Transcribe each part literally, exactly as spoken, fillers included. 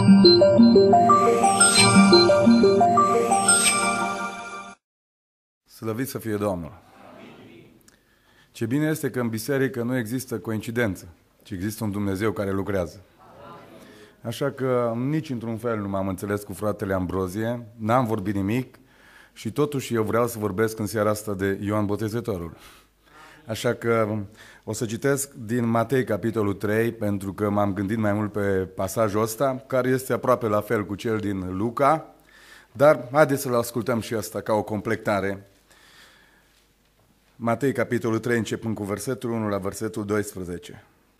Slăvit să fie Domnul! Ce bine este că în biserică nu există coincidență, ci există un Dumnezeu care lucrează. Așa că nici într-un fel nu m-am înțeles cu fratele Ambrozie, n-am vorbit nimic și totuși eu vreau să vorbesc în seara asta de Ioan Botezătorul. Așa că o să citesc din Matei, capitolul trei, pentru că m-am gândit mai mult pe pasajul ăsta, care este aproape la fel cu cel din Luca, dar haideți să-l ascultăm și asta ca o completare. Matei, capitolul trei, începând cu versetul unu la versetul doisprezece.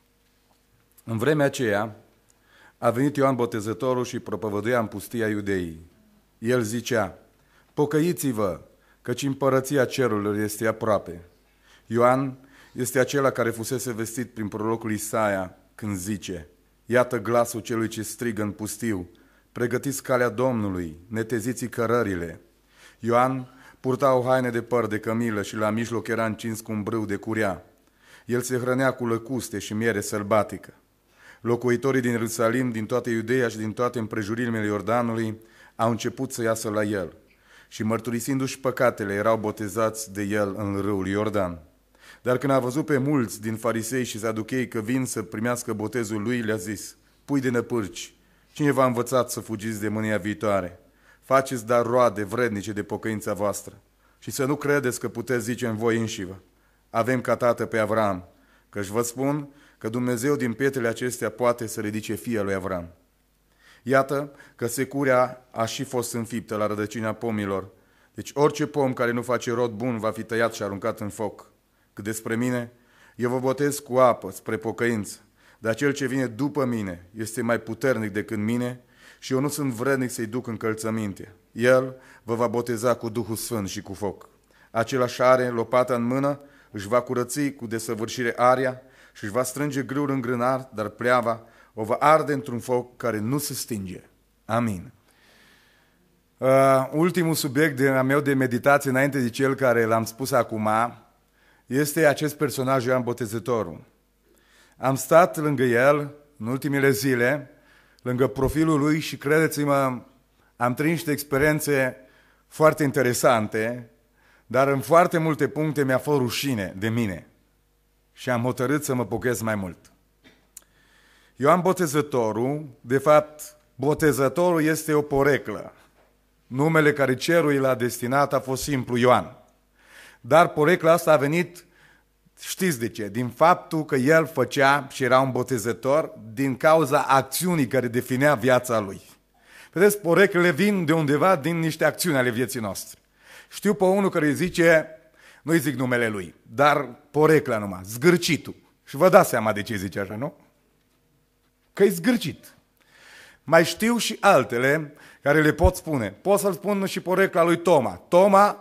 În vremea aceea a venit Ioan Botezătorul și propovăduia în pustia Iudeii. El zicea: pocăiți-vă, căci împărăția cerurilor este aproape. Ioan este acela care fusese vestit prin prorocul Isaia când zice: iată glasul celui ce strigă în pustiu, pregătiți calea Domnului, neteziți cărările. Ioan purta o haină de păr de cămilă și la mijloc era încins cu un brâu de curea. El se hrănea cu lăcuste și miere sălbatică. Locuitorii din Ierusalim, din toată Iudeea și din toate împrejurimile Iordanului au început să iasă la el și, mărturisindu-și păcatele, erau botezați de el în râul Iordan. Dar când a văzut pe mulți din farisei și saduchei că vin să primească botezul lui, le-a zis: pui de năpârci, cine v-a învățat să fugiți de mânia viitoare? Faceți dar roade vrednice de pocăința voastră și să nu credeți că puteți zice în voi înșivă: avem ca tată pe Avram, căci vă spun că Dumnezeu din pietrele acestea poate să ridice fiul lui Avram. Iată că securea a și fost înfiptă la rădăcina pomilor, deci orice pom care nu face rod bun va fi tăiat și aruncat în foc. Cât despre mine, eu vă botez cu apă spre pocăință, dar cel ce vine după mine este mai puternic decât mine și eu nu sunt vrednic să-i duc încălțăminte. El vă va boteza cu Duhul Sfânt și cu foc. Același are lopata în mână, își va curăți cu desăvârșire aria și își va strânge grâul în grânar, dar pleava o va arde într-un foc care nu se stinge. Amin. Uh, ultimul subiect de, meu de meditație, înainte de cel care l-am spus acum, este acest personaj Ioan Botezătorul. Am stat lângă el în ultimele zile, lângă profilul lui și credeți-mă, am trăit niște experiențe foarte interesante, dar în foarte multe puncte mi-a fost rușine de mine și am hotărât să mă pocăiesc mai mult. Ioan Botezătorul, de fapt, Botezătorul este o poreclă. Numele care cerul l-a destinat a fost simplu Ioan. Dar porecla asta a venit, știți de ce? Din faptul că el făcea și era un botezător din cauza acțiunii care definea viața lui. Vedeți, poreclele vin de undeva din niște acțiuni ale vieții noastre. Știu pe unul care zice, nu-i zic numele lui, dar porecla numai, zgârcitul. Și vă dați seama de ce zice așa, nu? Că e zgârcit. Mai știu și altele care le pot spune. Pot să-l spun și porecla lui Toma. Toma,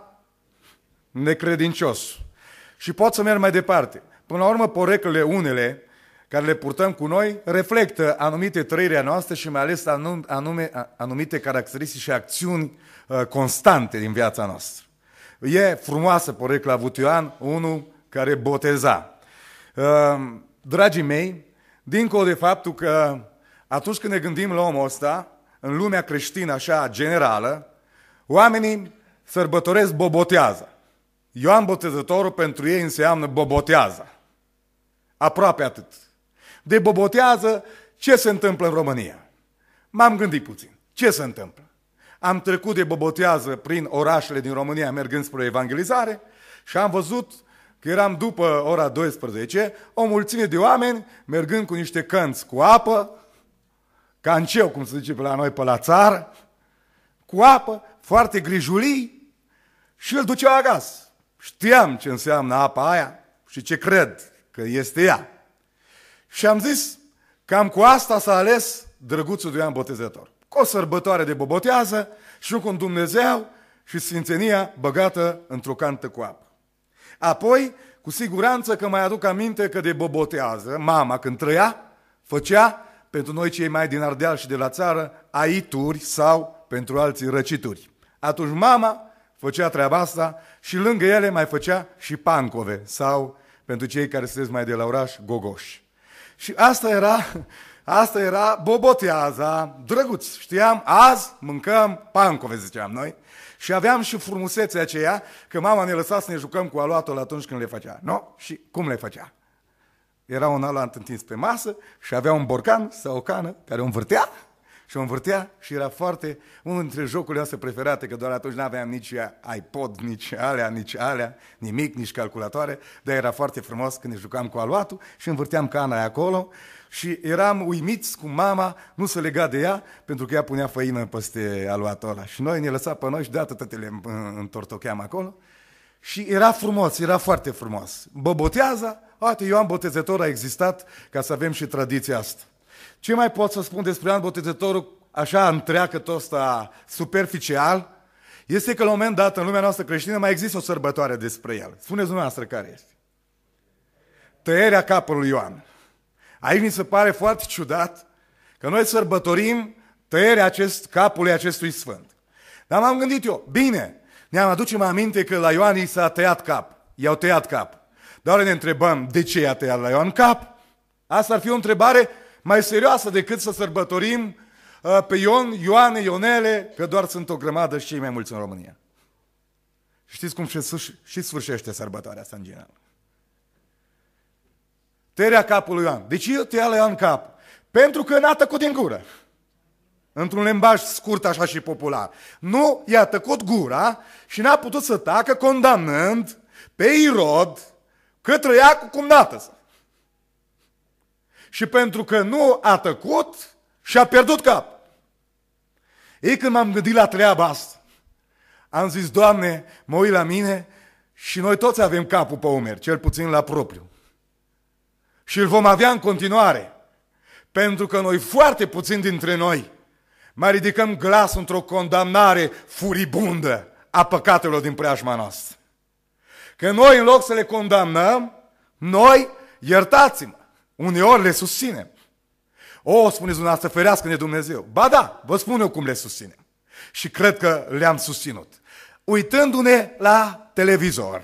necredincios. Și pot să merg mai departe. Până la urmă, poreclele unele care le purtăm cu noi reflectă anumite trăiri noastre și mai ales anume, anumite caracteristici și acțiuni uh, constante din viața noastră. E frumoasă porecla avut Ioan, unul care boteza. Uh, dragii mei, dincolo de faptul că atunci când ne gândim la omul ăsta, în lumea creștină așa generală, oamenii sărbătoresc bobotează. Ioan Botezătorul pentru ei înseamnă bobotează. Aproape atât. De bobotează, ce se întâmplă în România? M-am gândit puțin. Ce se întâmplă? Am trecut de bobotează prin orașele din România mergând spre evangelizare și am văzut că eram după ora douăsprezece o mulțime de oameni mergând cu niște cănți cu apă, canceu, cum se zice pe la noi pe la țară, cu apă, foarte grijulii și îl duceau acasă. Știam ce înseamnă apa aia și ce cred că este ea. Și am zis, cam cu asta s-a ales drăguțul de Ioan Botezător. Cu o sărbătoare de bobotează și cu un Dumnezeu și sfințenia băgată într-o cantă cu apă. Apoi, cu siguranță că mai aduc aminte că de bobotează, mama când trăia, făcea pentru noi cei mai din Ardeal și de la țară aituri sau pentru alții răcituri. Atunci mama făcea treaba asta și lângă ele mai făcea și pancove sau, pentru cei care sunteți mai de la oraș, gogoși. Și asta era Asta era boboteaza, drăguț. Știam, azi mâncăm pancove, ziceam noi. Și aveam și frumusețea aceea că mama ne lăsa să ne jucăm cu aluatul atunci când le făcea. Nu? Și cum le făcea? Era un aluat întins pe masă și avea un borcan sau o cană care o învârtea și o învârtea și era foarte, unul dintre jocurile noastre preferate, că doar atunci nu aveam nici iPod, nici alea, nici alea, nimic, nici calculatoare, dar era foarte frumos când ne jucam cu aluatul și învârteam cana acolo și eram uimiți cum mama nu se lega de ea pentru că ea punea făină peste aluatul ăla și noi ne lăsa pe noi și deodată tătele întortocheam acolo și era frumos, era foarte frumos. Boboteaza, uite, Ioan Botezător a existat ca să avem și tradiția asta. Ce mai pot să spun despre Ioan Botezătorul așa întreagăt ăsta superficial? Este că la un moment dat în lumea noastră creștină mai există o sărbătoare despre el. Spuneți dumneavoastră care este. Tăierea capului Ioan. Aici mi se pare foarte ciudat că noi sărbătorim tăierea acest, capului acestui sfânt. Dar m-am gândit eu, bine, ne-am aducem aminte că la Ioan i s-a tăiat cap. I-au tăiat cap. Dar ne întrebăm, de ce i-a tăiat la Ioan cap? Asta ar fi o întrebare mai serioasă decât să sărbătorim uh, pe Ion, Ioane, Ionele, că doar sunt o grămadă și cei mai mulți în România. Știți cum și sfârșește sărbătoarea asta în general? Tăierea capului Ioan. De ce tăia la Ioan cap? Pentru că n-a tăcut din gură. Într-un limbaj scurt așa și popular. Nu i-a tăcut gura și n-a putut să tacă condamnând pe Irod că trăia cu cumnată sa. Și pentru că nu a tăcut, și-a pierdut cap. Ei, când m-am gândit la treaba asta, am zis, Doamne, mă uit la mine și noi toți avem capul pe umeri, cel puțin la propriu. Și îl vom avea în continuare, pentru că noi, foarte puțini dintre noi, mai ridicăm glasul într-o condamnare furibundă a păcatelor din preajma noastră. Că noi, în loc să le condamnăm, noi, iertați-mă, uneori le susținem. O, spuneți dumneavoastră, ferească-ne Dumnezeu. Ba da, vă spun eu cum le susținem. Și cred că le-am susținut. Uitându-ne la televizor,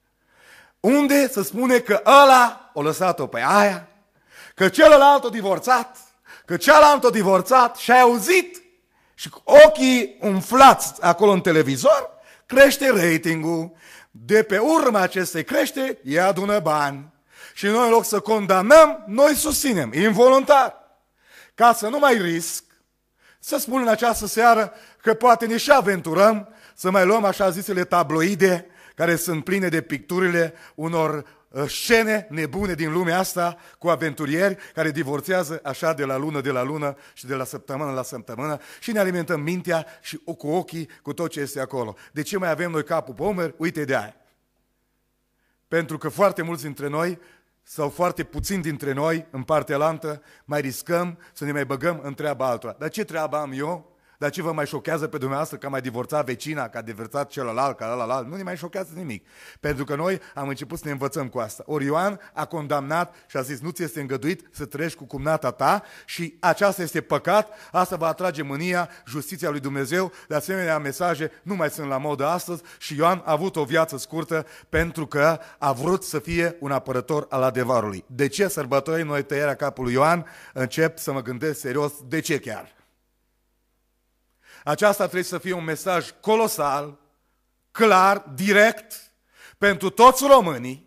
unde se spune că ăla o lăsat-o pe aia, că celălalt o divorțat, că cealaltă o divorțat și ai auzit și cu ochii umflați acolo în televizor, crește ratingul. De pe urma acestei creșteri, ea adună bani. Și noi, în loc să condamnăm, noi susținem, involuntar. Ca să nu mai risc, să spun în această seară că poate ne și aventurăm să mai luăm așa zisele tabloide, care sunt pline de picturile unor scene nebune din lumea asta, cu aventurieri care divorțează așa de la lună de la lună și de la săptămână la săptămână și ne alimentăm mintea și cu ochii cu tot ce este acolo. De ce mai avem noi capul pe umeri? Uite de aia. Pentru că foarte mulți dintre noi, sau foarte puțini dintre noi, în partea alaltă, mai riscăm să ne mai băgăm în treaba altora. Dar ce treabă am eu? Dar ce vă mai șochează pe dumneavoastră că a mai divorțat vecina, că a divorțat celălalt, că ălălalt? Nu ne mai șochează nimic. Pentru că noi am început să ne învățăm cu asta. Ori Ioan a condamnat și a zis, nu ți este îngăduit să trăiești cu cumnata ta și aceasta este păcat, asta va atrage mânia, justiția lui Dumnezeu. De asemenea, mesaje nu mai sunt la modă astăzi și Ioan a avut o viață scurtă pentru că a vrut să fie un apărător al adevărului. De ce sărbătorim noi tăierea capului Ioan? Încep să mă gândesc serios, de ce chiar? Aceasta trebuie să fie un mesaj colosal, clar, direct, pentru toți românii.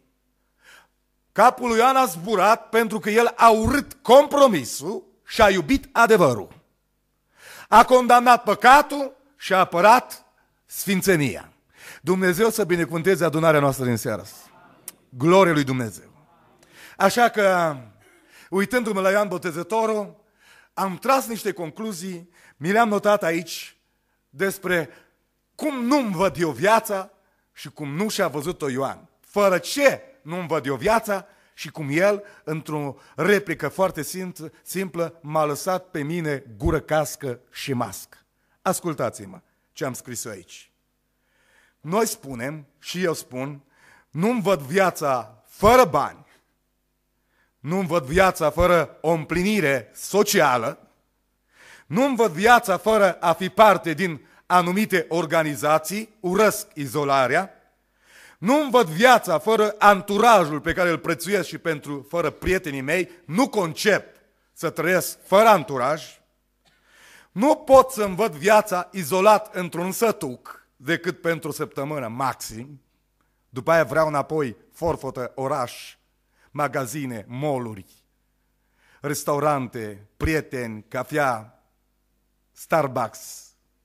Capul lui Ioan a zburat pentru că el a urât compromisul și a iubit adevărul. A condamnat păcatul și a apărat sfințenia. Dumnezeu să binecuvânteze adunarea noastră din seara asta. Glorie lui Dumnezeu. Așa că, uitându-mă la Ioan Botezătorul, am tras niște concluzii, mi le-am notat aici despre cum nu-mi văd eu viața și cum nu și-a văzut-o Ioan. Fără ce nu-mi văd eu viața și cum el, într-o replică foarte simplă, m-a lăsat pe mine gură cască și mască. Ascultați-mă ce am scris eu aici. Noi spunem, și eu spun, nu-mi văd viața fără bani, nu-mi văd viața fără o împlinire socială, nu-mi văd viața fără a fi parte din anumite organizații, urăsc izolarea, nu-mi văd viața fără anturajul pe care îl prețuiesc și pentru fără prietenii mei, nu concep să trăiesc fără anturaj, nu pot să-mi văd viața izolat într-un sătuc decât pentru o săptămână maxim. După aia vreau înapoi forfotă, oraș, magazine, mall-uri, restaurante, prieteni, cafea, Starbucks.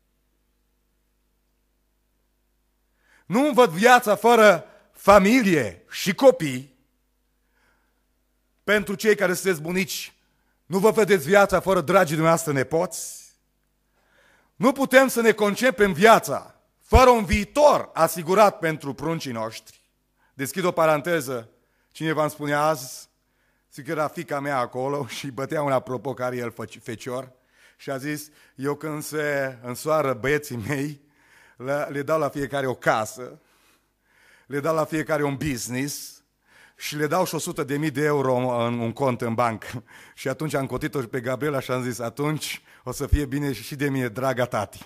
Nu-mi văd viața fără familie și copii. Pentru cei care sunteți bunici, nu vă vedeți viața fără dragii dumneavoastră nepoți? Nu putem să ne concepem viața fără un viitor asigurat pentru pruncii noștri. Deschid o paranteză. Cineva îmi spunea azi, zic că era fiica mea acolo și bătea un apropo care el fecior și a zis, eu când se însoară băieții mei, le, le dau la fiecare o casă, le dau la fiecare un business și le dau și o sută de mii de euro în un cont în bancă. Și atunci am cotit-o pe Gabriela și am zis, atunci o să fie bine și de mine, draga tati.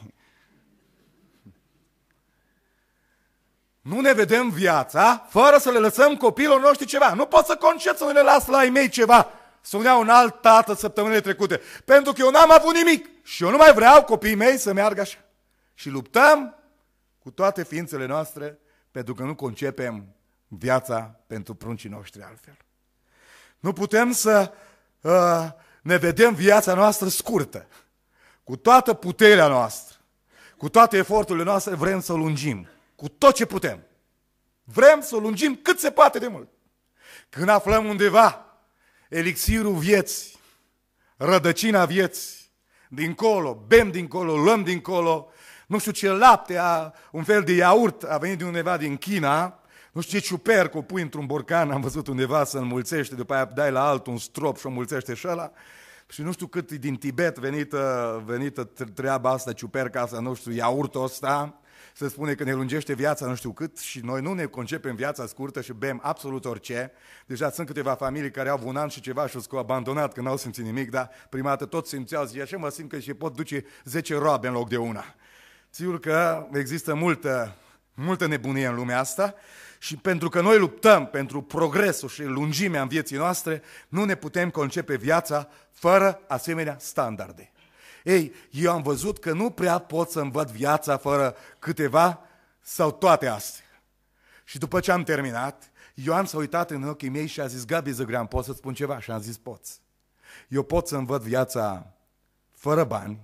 Nu ne vedem viața fără să le lăsăm copiilor noștri ceva. Nu pot să concep să nu le las la ai mei ceva. Spunea un alt tată săptămânile trecute. Pentru că eu n-am avut nimic și eu nu mai vreau copiii mei să meargă așa. Și luptăm cu toate ființele noastre pentru că nu concepem viața pentru pruncii noștri altfel. Nu putem să uh, ne vedem viața noastră scurtă. Cu toată puterea noastră, cu toate eforturile noastre vrem să o lungim. Cu tot ce putem. Vrem să o lungim cât se poate de mult. Când aflăm undeva elixirul vieții, rădăcina vieții, dincolo, bem dincolo, luăm dincolo, nu știu ce lapte, a, un fel de iaurt a venit de undeva din China, nu știu ce ciuper cu pui într-un borcan, am văzut undeva să înmulțește, după aia dai la altul un strop și o înmulțește și ăla. Și nu știu cât din Tibet venită, venită treaba asta, ciuperca asta, nu știu, iaurtul ăsta, se spune că ne lungește viața nu știu cât și noi nu ne concepem viața scurtă și bem absolut orice. Deja sunt câteva familii care au un an și ceva și s-au abandonat că n-au simțit nimic, dar prima dată tot simțeau, zice, așa mă simt că și pot duce zece roabe în loc de una. Sigur că există multă, multă nebunie în lumea asta și pentru că noi luptăm pentru progresul și lungimea în vieții noastre, nu ne putem concepe viața fără asemenea standarde. Ei, eu am văzut că nu prea pot să-mi văd viața fără câteva sau toate astea. Și după ce am terminat, Ioan s-a uitat în ochii mei și a zis, Gabi Zăgrean, pot să-ți spun ceva? Și am zis, poți. Eu pot să-mi văd viața fără bani,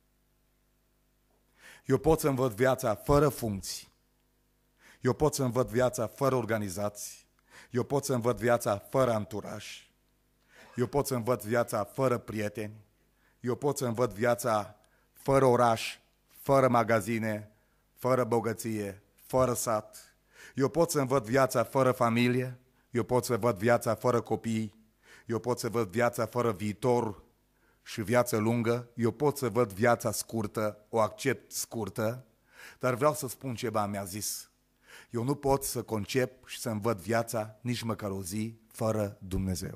eu pot să-mi văd viața fără funcții, eu pot să-mi văd viața fără organizații, eu pot să-mi văd viața fără anturaj, eu pot să-mi văd viața fără prieteni, eu pot să-mi văd viața fără oraș, fără magazine, fără bogăție, fără sat. Eu pot să-mi văd viața fără familie, eu pot să văd viața fără copii, eu pot să văd viața fără viitor și viață lungă, eu pot să văd viața scurtă, o accept scurtă, dar vreau să spun ceva, mi-a zis. Eu nu pot să concep și să-mi văd viața nici măcar o zi fără Dumnezeu.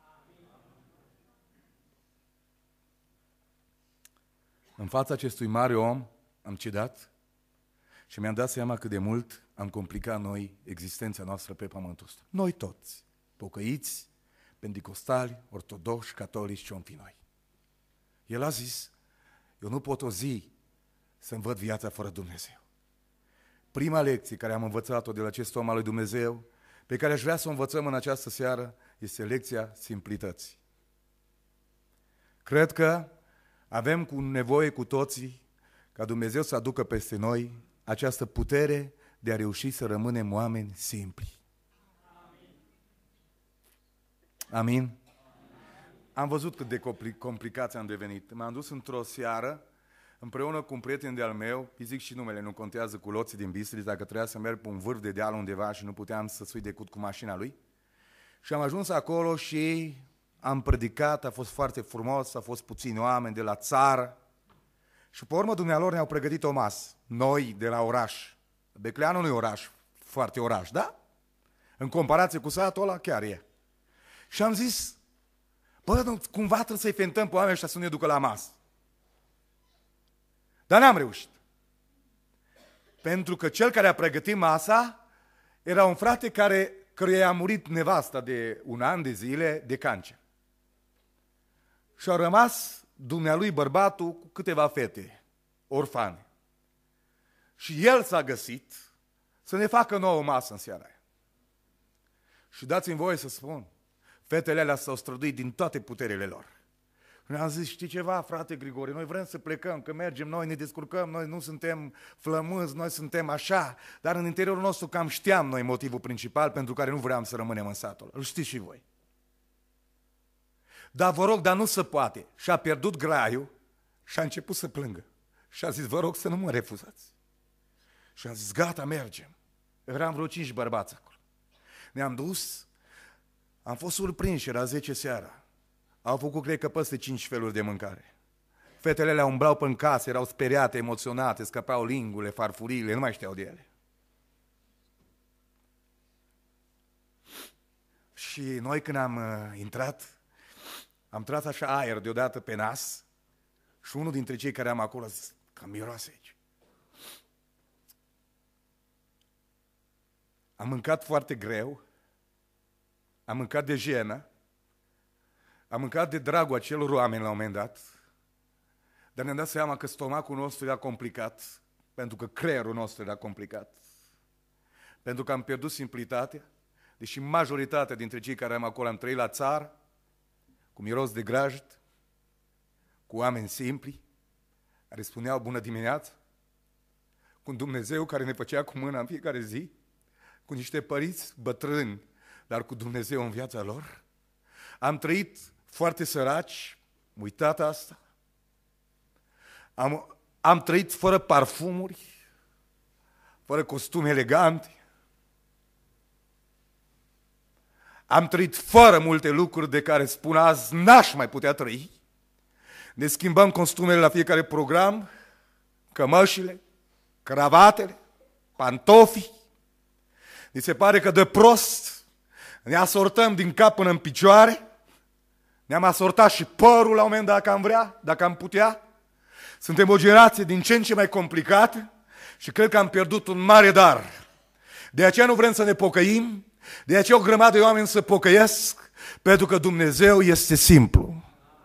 În fața acestui mare om am cedat și mi-am dat seama cât de mult am complicat noi existența noastră pe pământul ăsta. Noi toți, pocăiți, pentecostali, ortodoxi, catolici, ce-om fi noi. El a zis, eu nu pot o zi să-mi văd viața fără Dumnezeu. Prima lecție care am învățat-o de la acest om al lui Dumnezeu, pe care aș vrea să o învățăm în această seară, este lecția simplității. Cred că avem cu nevoie cu toții ca Dumnezeu să aducă peste noi această putere de a reuși să rămânem oameni simpli. Amin? Amin? Am văzut cât de complicați am devenit. M-am dus într-o seară împreună cu un prieten de-al meu, îi zic și numele, nu contează, cu Loții din Bistrița, dacă trebuia să merg pe un vârf de deal undeva și nu puteam să sui decât cu mașina lui. Și am ajuns acolo și am predicat, a fost foarte frumos, a fost puțini oameni de la țară și pe urmă dumnealor ne-au pregătit o masă, noi de la oraș. Becleanu nu e oraș, foarte oraș, da? În comparație cu satul ăla, chiar e. Și am zis, bă, cumva trebuie să-i fentăm pe oamenii ăștia să ne ducă la masă. Dar n-am reușit. Pentru că cel care a pregătit masa era un frate care, căruia i-a murit nevasta de un an de zile de cancer. și a rămas dumnealui bărbatul cu câteva fete, orfane. Și el s-a găsit să ne facă nouă masă în seara aia. Și dați-mi voie să spun, fetele alea s-au străduit din toate puterile lor. Ne-am zis, știi ceva, frate Grigore, noi vrem să plecăm, că mergem, noi ne descurcăm, noi nu suntem flămânzi, noi suntem așa, dar în interiorul nostru cam știam noi motivul principal pentru care nu vreau să rămânem în satul. Îl știți și voi. Dar vă rog, dar nu se poate. Și a pierdut graiul și a început să plângă. Și a zis, vă rog să nu mă refuzați. Și a zis, gata, mergem. Eram vreo cinci bărbați acolo. Ne-am dus, am fost surprinși, era zece seara. Au făcut, cred că, peste cinci feluri de mâncare. Fetele alea umblau până în casă, erau speriate, emoționate, scăpau lingule, farfurile, nu mai știau de ele. Și noi când am uh, intrat, am tras așa aer deodată pe nas și unul dintre cei care am acolo a zis, că miroase aici. Am mâncat foarte greu, am mâncat de jenă, am mâncat de dragul acelor oameni la un moment dat, dar ne-am dat seama că stomacul nostru era complicat, pentru că creierul nostru era complicat, pentru că am pierdut simplitatea, deși majoritatea dintre cei care am acolo am trăit la țară, cu miros de grajd, cu oameni simpli, care spuneau bună dimineața, cu un Dumnezeu care ne făcea cu mâna în fiecare zi, cu niște părinți bătrâni, dar cu Dumnezeu în viața lor. Am trăit foarte săraci, uitat asta. Am, am trăit fără parfumuri, fără costume elegante. Am trăit fără multe lucruri de care spun azi n-aș mai putea trăi. Ne schimbăm costumele la fiecare program, cămășile, cravatele, pantofii. Ni se pare că de prost ne asortăm din cap până în picioare. Ne-am asortat și părul la un moment dat, dacă am vrea, dacă am putea. Suntem o generație din ce în ce mai complicată și cred că am pierdut un mare dar. De aceea nu vrem să ne pocăim, de aceea o grămadă de oameni se pocăiesc, pentru că Dumnezeu este simplu.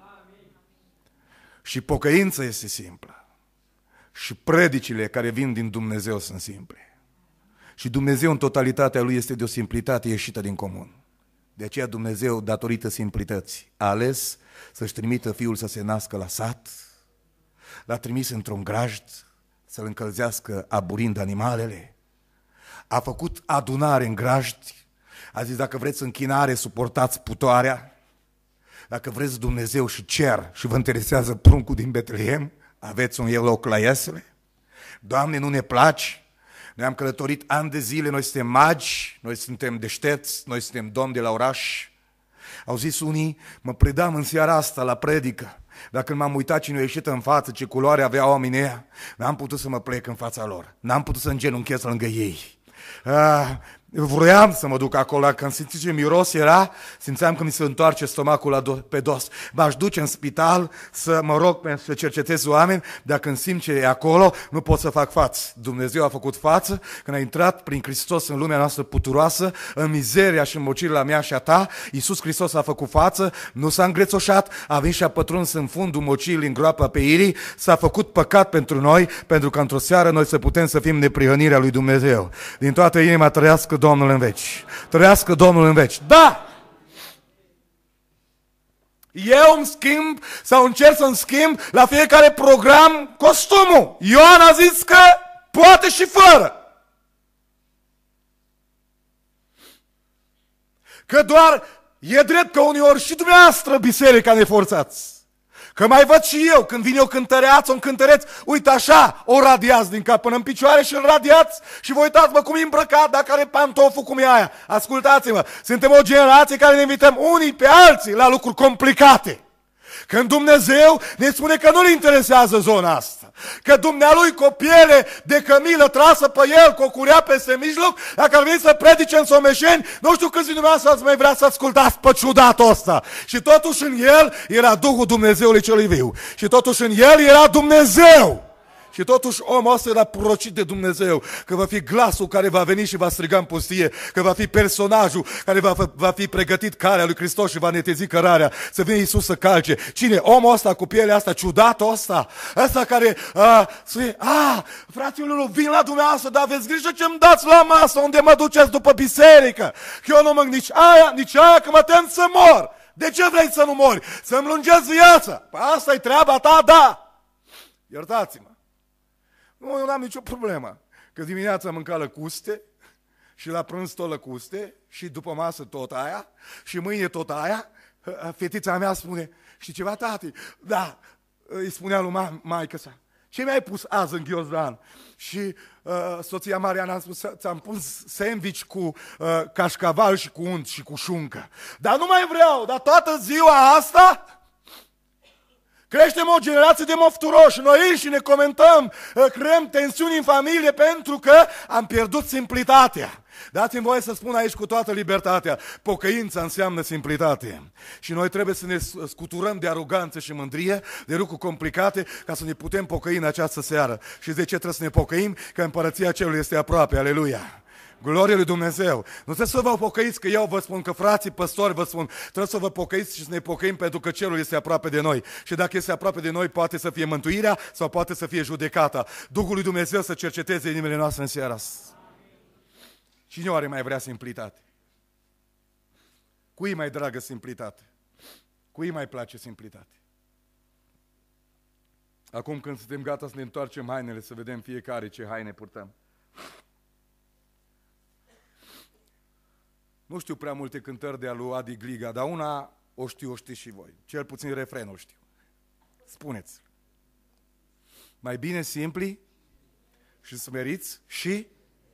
Și pocăința este simplă. Și predicile care vin din Dumnezeu sunt simple. Și Dumnezeu în totalitatea Lui este de o simplitate ieșită din comun. De aceea Dumnezeu, datorită simplității, a ales să-și trimită Fiul să se nască la sat, l-a trimis într-un grajd să-l încălzească aburind animalele, a făcut adunare în grajd, a zis dacă vreți închinare, suportați putoarea, dacă vreți Dumnezeu și cer și vă interesează pruncul din Betlehem, aveți un loc la Iesle. Doamne, nu ne place, noi am călătorit ani de zile, noi suntem magi, noi suntem deștepți, noi suntem domni de la oraș. Au zis unii, mă predam în seara asta la predică, dar când m-am uitat cine a ieșit în față, ce culoare aveau oamenii ăia, n-am putut să mă plec în fața lor, n-am putut să îngenunchez lângă ei. Ah, vroiam să mă duc acolo, când simțeam ce miros era, simțeam că mi se întoarce stomacul la do- pe dos. M-aș duce în spital să mă rog să cercetez oameni, dar când simt ce e acolo, nu pot să fac față. Dumnezeu a făcut față când a intrat prin Hristos în lumea noastră puturoasă, în mizeria și în mocirea mea și a ta. Iisus Hristos a făcut față, nu s-a îngrețoșat, a venit și a pătruns în fundul mocirii, în groapa pe irii, s-a făcut păcat pentru noi, pentru că într-o seară noi să putem să fim neprihănirea lui Dumnezeu. Din toată inima trăiască Domnul în veci. Trăiască Domnul în veci. Da! Eu îmi schimb sau încerc să-mi schimb la fiecare program costumul. Ioan a zis că poate și fără. Că doar e drept că uneori și dumneavoastră biserica ne forțați. Că mai văd și eu, când vine o cântăreață, un cântăreț, uite așa, o radiați din cap până în picioare și îl radiați și vă uitați-mă cum e îmbrăcat, dacă are pantoful, cum e aia. Ascultați-mă, suntem o generație care ne invităm unii pe alții la lucruri complicate. Când Dumnezeu ne spune că nu-L interesează zona asta, că Dumnealui cu o piele de cămilă trasă pe el, cu o curea peste mijloc, dacă ar veni să predice în Someșeni, nu știu câți din dumneavoastră ați mai vrea să ascultați pe ciudatul ăsta. Și totuși în el era Duhul Dumnezeului celui viu. Și totuși în el era Dumnezeu. Și Și totuși omul ăsta era prorocit de Dumnezeu, că va fi glasul care va veni și va striga în pustie, că va fi personajul care va, va fi pregătit calea lui Hristos și va netezi cărarea, să vină Iisus să calce. Cine? Omul ăsta cu pielea asta ciudată ăsta, ăsta care uh, spune, a, fraților, vin la dumneavoastră, dar aveți grijă ce-mi dați la masă, unde mă duceți după biserică, că eu nu mă nici aia, nici aia, că mă tem să mor. De ce vrei să nu mori? Să-mi lungezi viața. Păi asta e treaba ta, da. Iertați-mă. Nu, eu n-am nicio problemă. Că dimineața mânca lăcuste și la prânz tot lăcuste și după masă tot aia și mâine tot aia. Fetița mea spune, știi ceva, tati? Da, îi spunea lui ma- maică sa. Ce mi-ai pus azi în ghiozdan? Și uh, soția Mariana a spus, ți-am pus sandwich cu uh, cașcaval și cu unt și cu șuncă. Dar nu mai vreau, dar toată ziua asta creștem o generație de mofturoși. Noi și ne comentăm, uh, creăm tensiuni în familie pentru că am pierdut simplitatea. Dați-mi voie să spun aici cu toată libertatea, pocăința înseamnă simplitate. Și noi trebuie să ne scuturăm de aroganță și mândrie, de lucruri complicate, ca să ne putem pocăi în această seară. Și de ce trebuie să ne pocăim? Că împărăția cerului este aproape, aleluia! Glorie lui Dumnezeu! Nu trebuie să vă pocăiți, că eu vă spun, că frații păstori vă spun, trebuie să vă pocăiți și să ne pocăim pentru că cerul este aproape de noi. Și dacă este aproape de noi, poate să fie mântuirea sau poate să fie judecata. Duhul lui Dumnezeu să cerceteze inimile noastre în seara asta. Cine oare mai vrea simplitate? Cui mai dragă simplitate? Cui mai place simplitate? Acum când suntem gata să ne întoarcem hainele, să vedem fiecare ce haine purtăm. Nu știu prea multe cântări de-a lui Adi Gliga, dar una o știu, o știți și voi. Cel puțin refrenul știu. Spuneți. Mai bine simpli și smeriți și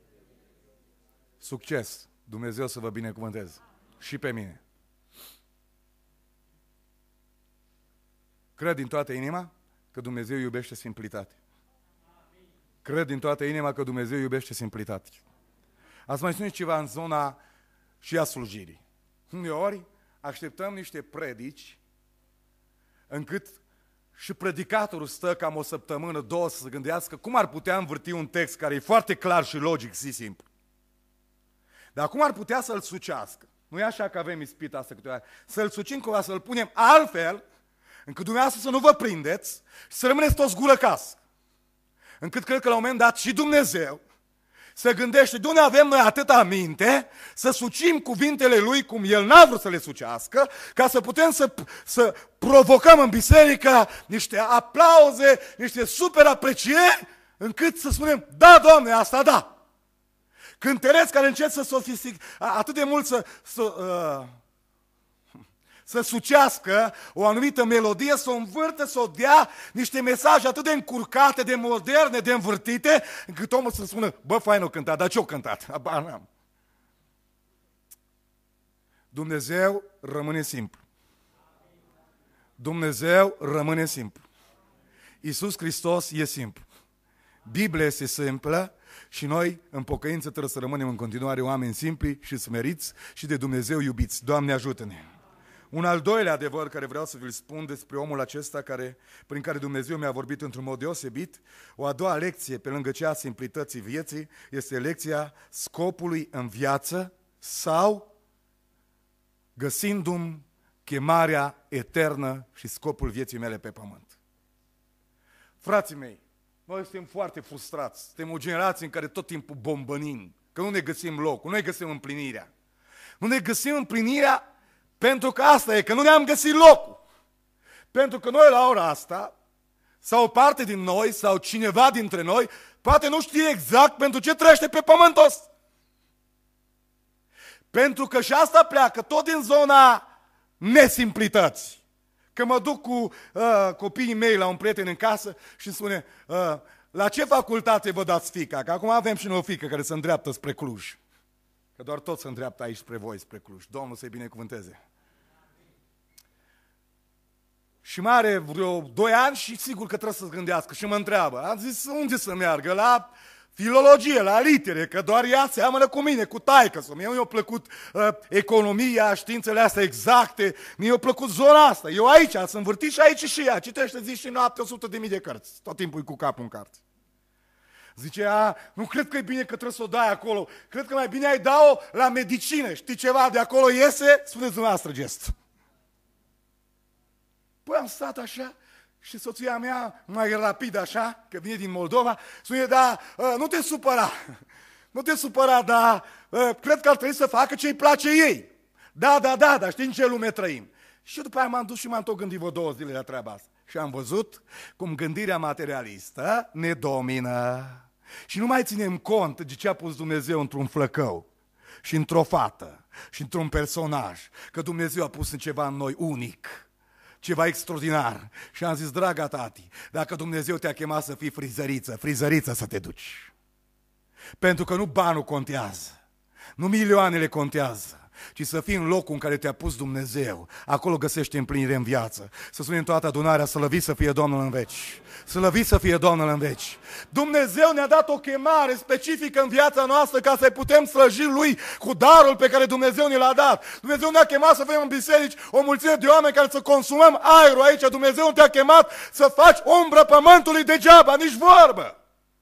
succes. Dumnezeu să vă binecuvânteze. Și pe mine. Cred din toată inima că Dumnezeu iubește simplitate. Cred din toată inima că Dumnezeu iubește simplitate. Ați mai spune ceva în zona și a slujirii. Uneori așteptăm niște predici încât și predicatorul stă cam o săptămână, două să se gândească cum ar putea învârti un text care e foarte clar și logic și simplu. Dar cum ar putea să-l sucească? Nu e așa că avem ispita asta câteodată. Să-l sucim cumva, să-l punem altfel, încât dumneavoastră să nu vă prindeți și să rămâneți toți gură casă. Încât cred că la un moment dat și Dumnezeu se gândește, de unde avem noi atâta minte, să sucim cuvintele Lui cum El n-a vrut să le sucească, ca să putem să, să provocăm în biserică niște aplauze, niște super aprecieri, încât să spunem, da, Doamne, asta da. Cântăreți care încep să sofistic, atât de mult să, să, uh, să sucească o anumită melodie, să o învârtă, să o dea niște mesaje atât de încurcate, de moderne, de învârtite, încât omul să spună, bă, fain o cântat, dar ce-o cântat? Aba, n-am. Dumnezeu rămâne simplu. Dumnezeu rămâne simplu. Iisus Hristos e simplu. Biblia este simplă. Și noi, în pocăință, trebuie să rămânem în continuare oameni simpli și smeriți și de Dumnezeu iubiți. Doamne, ajută-ne! Un al doilea adevăr care vreau să vi-l spun despre omul acesta care, prin care Dumnezeu mi-a vorbit într-un mod deosebit, o a doua lecție, pe lângă cea a simplității vieții, este lecția scopului în viață sau găsindu-mi chemarea eternă și scopul vieții mele pe pământ. Frații mei, noi suntem foarte frustrați, suntem o generație în care tot timpul bombănim, că nu ne găsim locul, nu ne găsim împlinirea. Nu ne găsim împlinirea pentru că asta e, că nu ne-am găsit locul. Pentru că noi la ora asta, sau o parte din noi, sau cineva dintre noi, poate nu știe exact pentru ce trăiește pe pământul ăsta. Pentru că și asta pleacă tot din zona nesimplității. Că mă duc cu uh, copiii mei la un prieten în casă și spune, uh, la ce facultate vă dați fica? Că acum avem și noi o fică care se îndreaptă spre Cluj. Că doar tot se îndreaptă aici spre voi, spre Cluj. Domnul să-i binecuvânteze. Și mai are vreo doi ani și sigur că trebuie să-ți gândească. Și mă întreabă, am zis, unde să meargă? La filologie, la litere, că doar ea seamănă cu mine, cu taică-s-o. Mie mi-a plăcut uh, economia, științele astea exacte, mi-a plăcut zona asta. Eu aici, sunt învârtit și aici și ea. Citește zi și noapte o sută de mii de cărți. Tot timpul e cu capul în carte. Zice, a, nu cred că e bine că trebuie să o dai acolo. Cred că mai bine ai da-o la medicină. Știi ceva, de acolo iese? Spuneți dumneavoastră gest. Păi am stat așa și soția mea, mai rapid așa, că vine din Moldova, spune, da, nu te supăra. Nu te supăra, dar cred că ar trebui să facă ce îi place ei. Da, da, da, dar știi în ce lume trăim. Și după aia m-am dus și m-am tot gândit vreo două zile la treaba asta. Și am văzut cum gândirea materialistă ne domină. Și nu mai ținem cont de ce a pus Dumnezeu într-un flăcău și într-o fată și într-un personaj. Că Dumnezeu a pus în ceva în noi unic, ceva extraordinar. Și am zis, draga tati, dacă Dumnezeu te-a chemat să fii frizăriță, frizăriță să te duci. Pentru că nu banul contează, nu milioanele contează, ci să fii în locul în care te-a pus Dumnezeu. Acolo găsește împlinire în viață. Să spunem toată adunarea, slăvit să fie Domnul în veci. Slăvit să fie Domnul în veci. Dumnezeu ne-a dat o chemare specifică în viața noastră ca să putem slăji Lui cu darul pe care Dumnezeu ne l-a dat. Dumnezeu ne-a chemat să fim în biserici o mulțime de oameni care să consumăm aerul aici. Dumnezeu nu te-a chemat să faci umbră pământului degeaba, nici vorbă.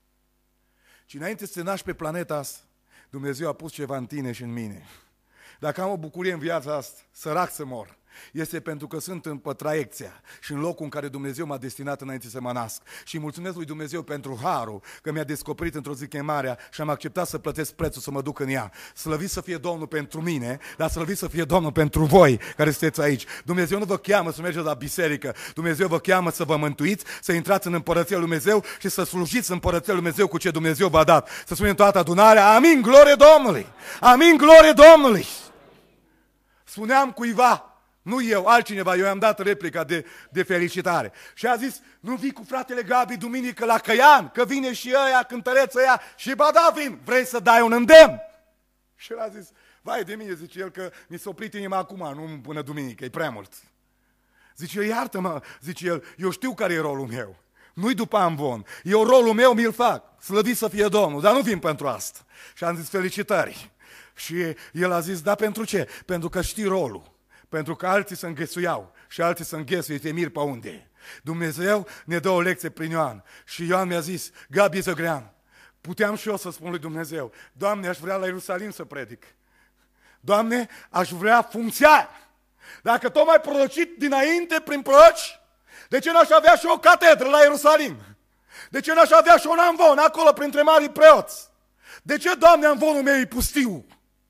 Și înainte să te naști pe planeta asta, Dumnezeu a pus ceva în tine și în mine. Dacă am o bucurie în viața asta, sărac să mor, este pentru că sunt în pătraecția și în locul în care Dumnezeu m-a destinat înainte să mă nasc. Și mulțumesc lui Dumnezeu pentru harul că mi-a descoperit într-o zi chemarea și am acceptat să plătesc prețul să mă duc în ea. Slăvit să fie Domnul pentru mine, dar slăvit să fie Domnul pentru voi care sunteți aici. Dumnezeu nu vă cheamă să mergeți la biserică, Dumnezeu vă cheamă să vă mântuiți, să intrați în Împărăția lui Dumnezeu și să slujiți Împărăția lui Dumnezeu cu ce Dumnezeu v-a dat. Să spunem toată adunarea, amin, glorie Domnului! Amin, glorie Domnului! Spuneam cuiva, nu eu, altcineva, eu i-am dat replica de, de felicitare. Și a zis, nu vii cu fratele Gabi duminică la Căian, că vine și ăia, cântăreță ăia, și ba da, vin, vrei să dai un îndemn? Și el a zis, vai de mine, zice el, că mi s-a oprit inima acum, nu până duminică, e prea mult. Zice, iartă-mă, zice el, eu știu care e rolul meu. Nu-i după amvon, eu rolul meu mi-l fac, slăvit să fie Domnul, dar nu vin pentru asta. Și am zis, felicitări. Și el a zis, da, pentru ce? Pentru că știi rolul. Pentru că alții se înghesuiau și alții se înghesuie, te mir pe unde. Dumnezeu ne dă o lecție prin Ioan. Și Ioan mi-a zis, Gabi Zăgrean, puteam și eu să spun lui Dumnezeu, Doamne, aș vrea la Ierusalim să predic. Doamne, aș vrea funcția. Dacă tot m-ai prorocit dinainte prin proroci, de ce n-aș avea și o catedră la Ierusalim? De ce n-aș avea și un amvon acolo printre marii preoți? De ce, Doamne, amvonul meu e pustiu?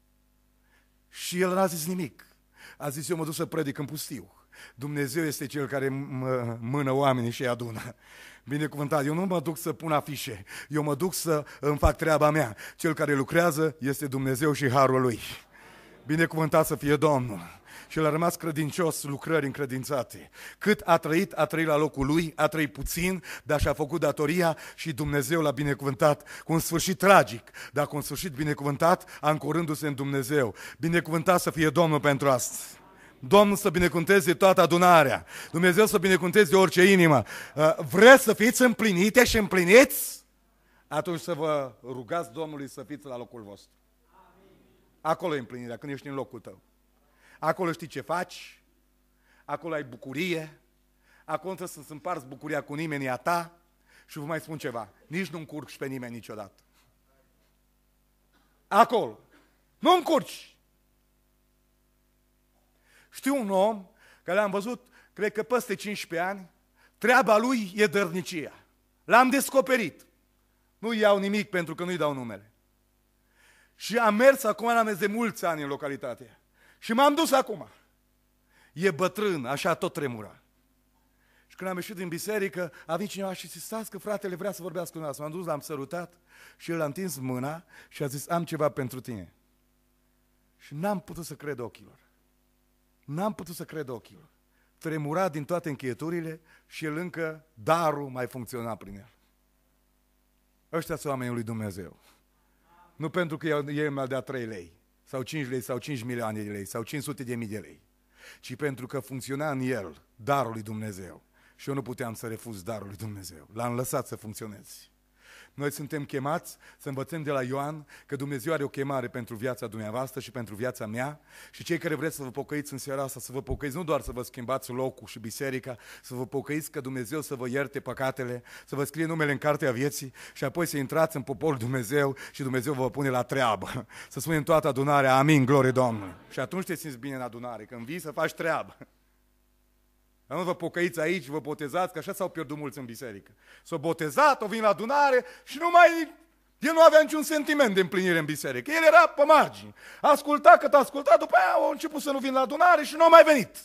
Și el n-a zis nimic. A zis, eu mă duc să predic în pustiu. Dumnezeu este Cel care mă mână oamenii și îi adună. Binecuvântat, eu nu mă duc să pun afișe, eu mă duc să îmi fac treaba mea. Cel care lucrează este Dumnezeu și harul Lui. Binecuvântat să fie Domnul. Și el a rămas credincios, lucrări încredințate. Cât a trăit, a trăit la locul lui, a trăit puțin, dar și-a făcut datoria și Dumnezeu l-a binecuvântat cu un sfârșit tragic, dar cu un sfârșit binecuvântat, ancorându-se în Dumnezeu. Binecuvântat să fie Domnul pentru asta. Domnul să binecuvânteze toată adunarea. Dumnezeu să binecuvânteze orice inimă. Vreți să fiți împlinite și împliniți? Atunci să vă rugați Domnului să fiți la locul vostru. Acolo e împlinirea, când ești în locul tău. Acolo știi ce faci, acolo ai bucurie, acolo trebuie să-ți împarți bucuria cu nimeni a ta și vă mai spun ceva, nici nu încurci pe nimeni niciodată. Acolo. Nu încurci. Știu un om care l-am văzut, cred că peste cincisprezece ani, treaba lui e dărnicia. L-am descoperit. Nu iau nimic pentru că nu-i dau numele. Și am mers acum, am mers de mulți ani în localitatea. Și m-am dus acum. E bătrân, așa tot tremura. Și când am ieșit din biserică, a venit cineva și zis, stați că fratele vrea să vorbească cu noi. M-am dus, l-am sărutat și el a întins mâna și a zis, am ceva pentru tine. Și n-am putut să cred ochilor. N-am putut să cred ochilor. Tremura din toate încheieturile și el încă, darul mai funcționa prin el. Ăștia sunt oamenii lui Dumnezeu. Nu pentru că el mi-a dat trei lei, sau cinci lei, sau cinci milioane de lei, sau cinci sute de mii de lei, ci pentru că funcționa în el darul lui Dumnezeu. Și eu nu puteam să refuz darul lui Dumnezeu. L-am lăsat să funcționeze. Noi suntem chemați să învățăm de la Ioan că Dumnezeu are o chemare pentru viața dumneavoastră și pentru viața mea și cei care vreți să vă pocăiți în seara asta, să vă pocăiți, nu doar să vă schimbați locul și biserica, să vă pocăiți că Dumnezeu să vă ierte păcatele, să vă scrie numele în cartea vieții și apoi să intrați în poporul Dumnezeu și Dumnezeu vă pune la treabă. Să spunem toată adunarea, amin, glorie Domnului. Și atunci te simți bine în adunare, când vii să faci treabă. Dar nu vă pocăiți aici, vă botezați, că așa s-au pierdut mulți în biserică. S-au botezat, o vin la adunare și nu mai... El nu avea niciun sentiment de împlinire în biserică. El era pe margini. Asculta cât asculta, după aia au început să nu vin la adunare și nu au mai venit.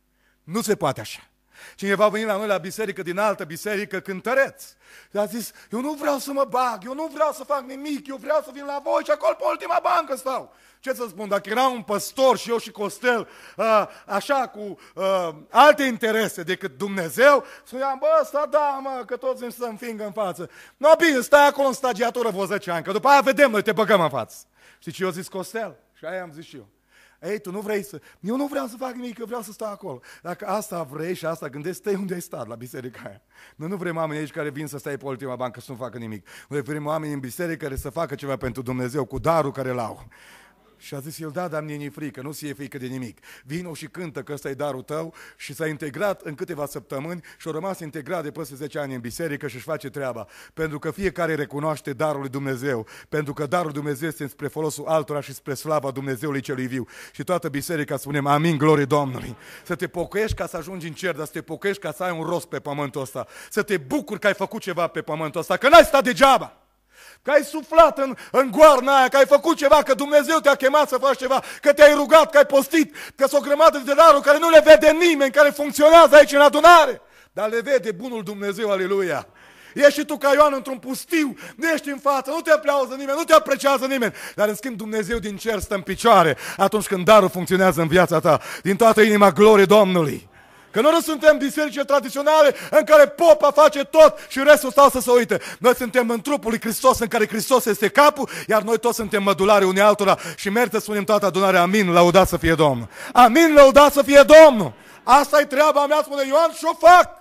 Nu se poate așa. Cineva a venit la noi la biserică din altă biserică, cântăreț. A zis, eu nu vreau să mă bag, eu nu vreau să fac nimic, eu vreau să vin la voi și acolo pe ultima bancă stau. Ce să spun, dacă era un păstor și eu și Costel, uh, așa cu uh, alte interese decât Dumnezeu, spuneam, bă, ăsta da, mă, că toți îmi să înfingă în față. No, bine, stai acolo în stagiatură vreo zece ani, că după aia vedem, noi te băgăm în față. Știi ce eu zis Costel? Și aia am zis și eu. Ei, tu nu vrei să... Eu nu vreau să fac nimic, eu vreau să stau acolo. Dacă asta vrei și asta gândești, stai unde ai stat, la biserica aia. Noi nu vrem oameni aici care vin să stai pe ultima bancă să nu facă nimic. Noi vrem oameni în biserică care să facă ceva pentru Dumnezeu, cu darul care l-au. Și a zis el, da, dar mie nu-i frică, nu ți-e frică de nimic. Vino și cântă că ăsta e darul tău și s-a integrat în câteva săptămâni și a rămas integrat de peste zece ani în biserică și își face treaba. Pentru că fiecare recunoaște darul lui Dumnezeu, pentru că darul lui Dumnezeu este spre folosul altora și spre slava Dumnezeului celui viu. Și toată biserica spunem, amin, glorie Domnului. Să te pocăiești ca să ajungi în cer, dar să te pocăiești ca să ai un rost pe pământul ăsta. Să te bucuri că ai făcut ceva pe pământul ăsta, că n-ai stat degeaba. Că ai suflat în, în goarna aia, că ai făcut ceva, că Dumnezeu te-a chemat să faci ceva, că te-ai rugat, că ai postit, că s-o grămadă de daruri care nu le vede nimeni, care funcționează aici în adunare, dar le vede bunul Dumnezeu, aleluia. Ești și tu ca Ioan într-un pustiu, nu ești în față, nu te aplauze nimeni, nu te apreciază nimeni, dar în schimb Dumnezeu din cer stă în picioare atunci când darul funcționează în viața ta, din toată inima, glorie Domnului. Că noi nu suntem biserici tradiționale în care popa face tot și restul stau să se uite. Noi suntem în trupul lui Hristos în care Hristos este capul, iar noi toți suntem mădulare unii altora și merită să spunem toată adunarea, amin, lăudat să fie Domnul. Amin, lăudat să fie Domnul. Asta e treaba mea, spune Ioan, și o fac.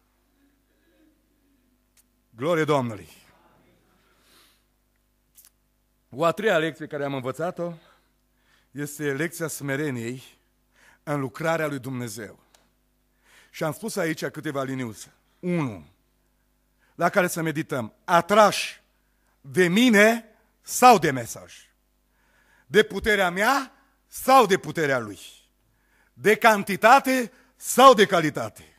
Glorie Domnului. O a treia lecție care am învățat-o este lecția smereniei în lucrarea lui Dumnezeu. Și am spus aici câteva liniuțe. Unu, la care să medităm. Atrași de mine sau de mesaj? De puterea mea sau de puterea lui? De cantitate sau de calitate?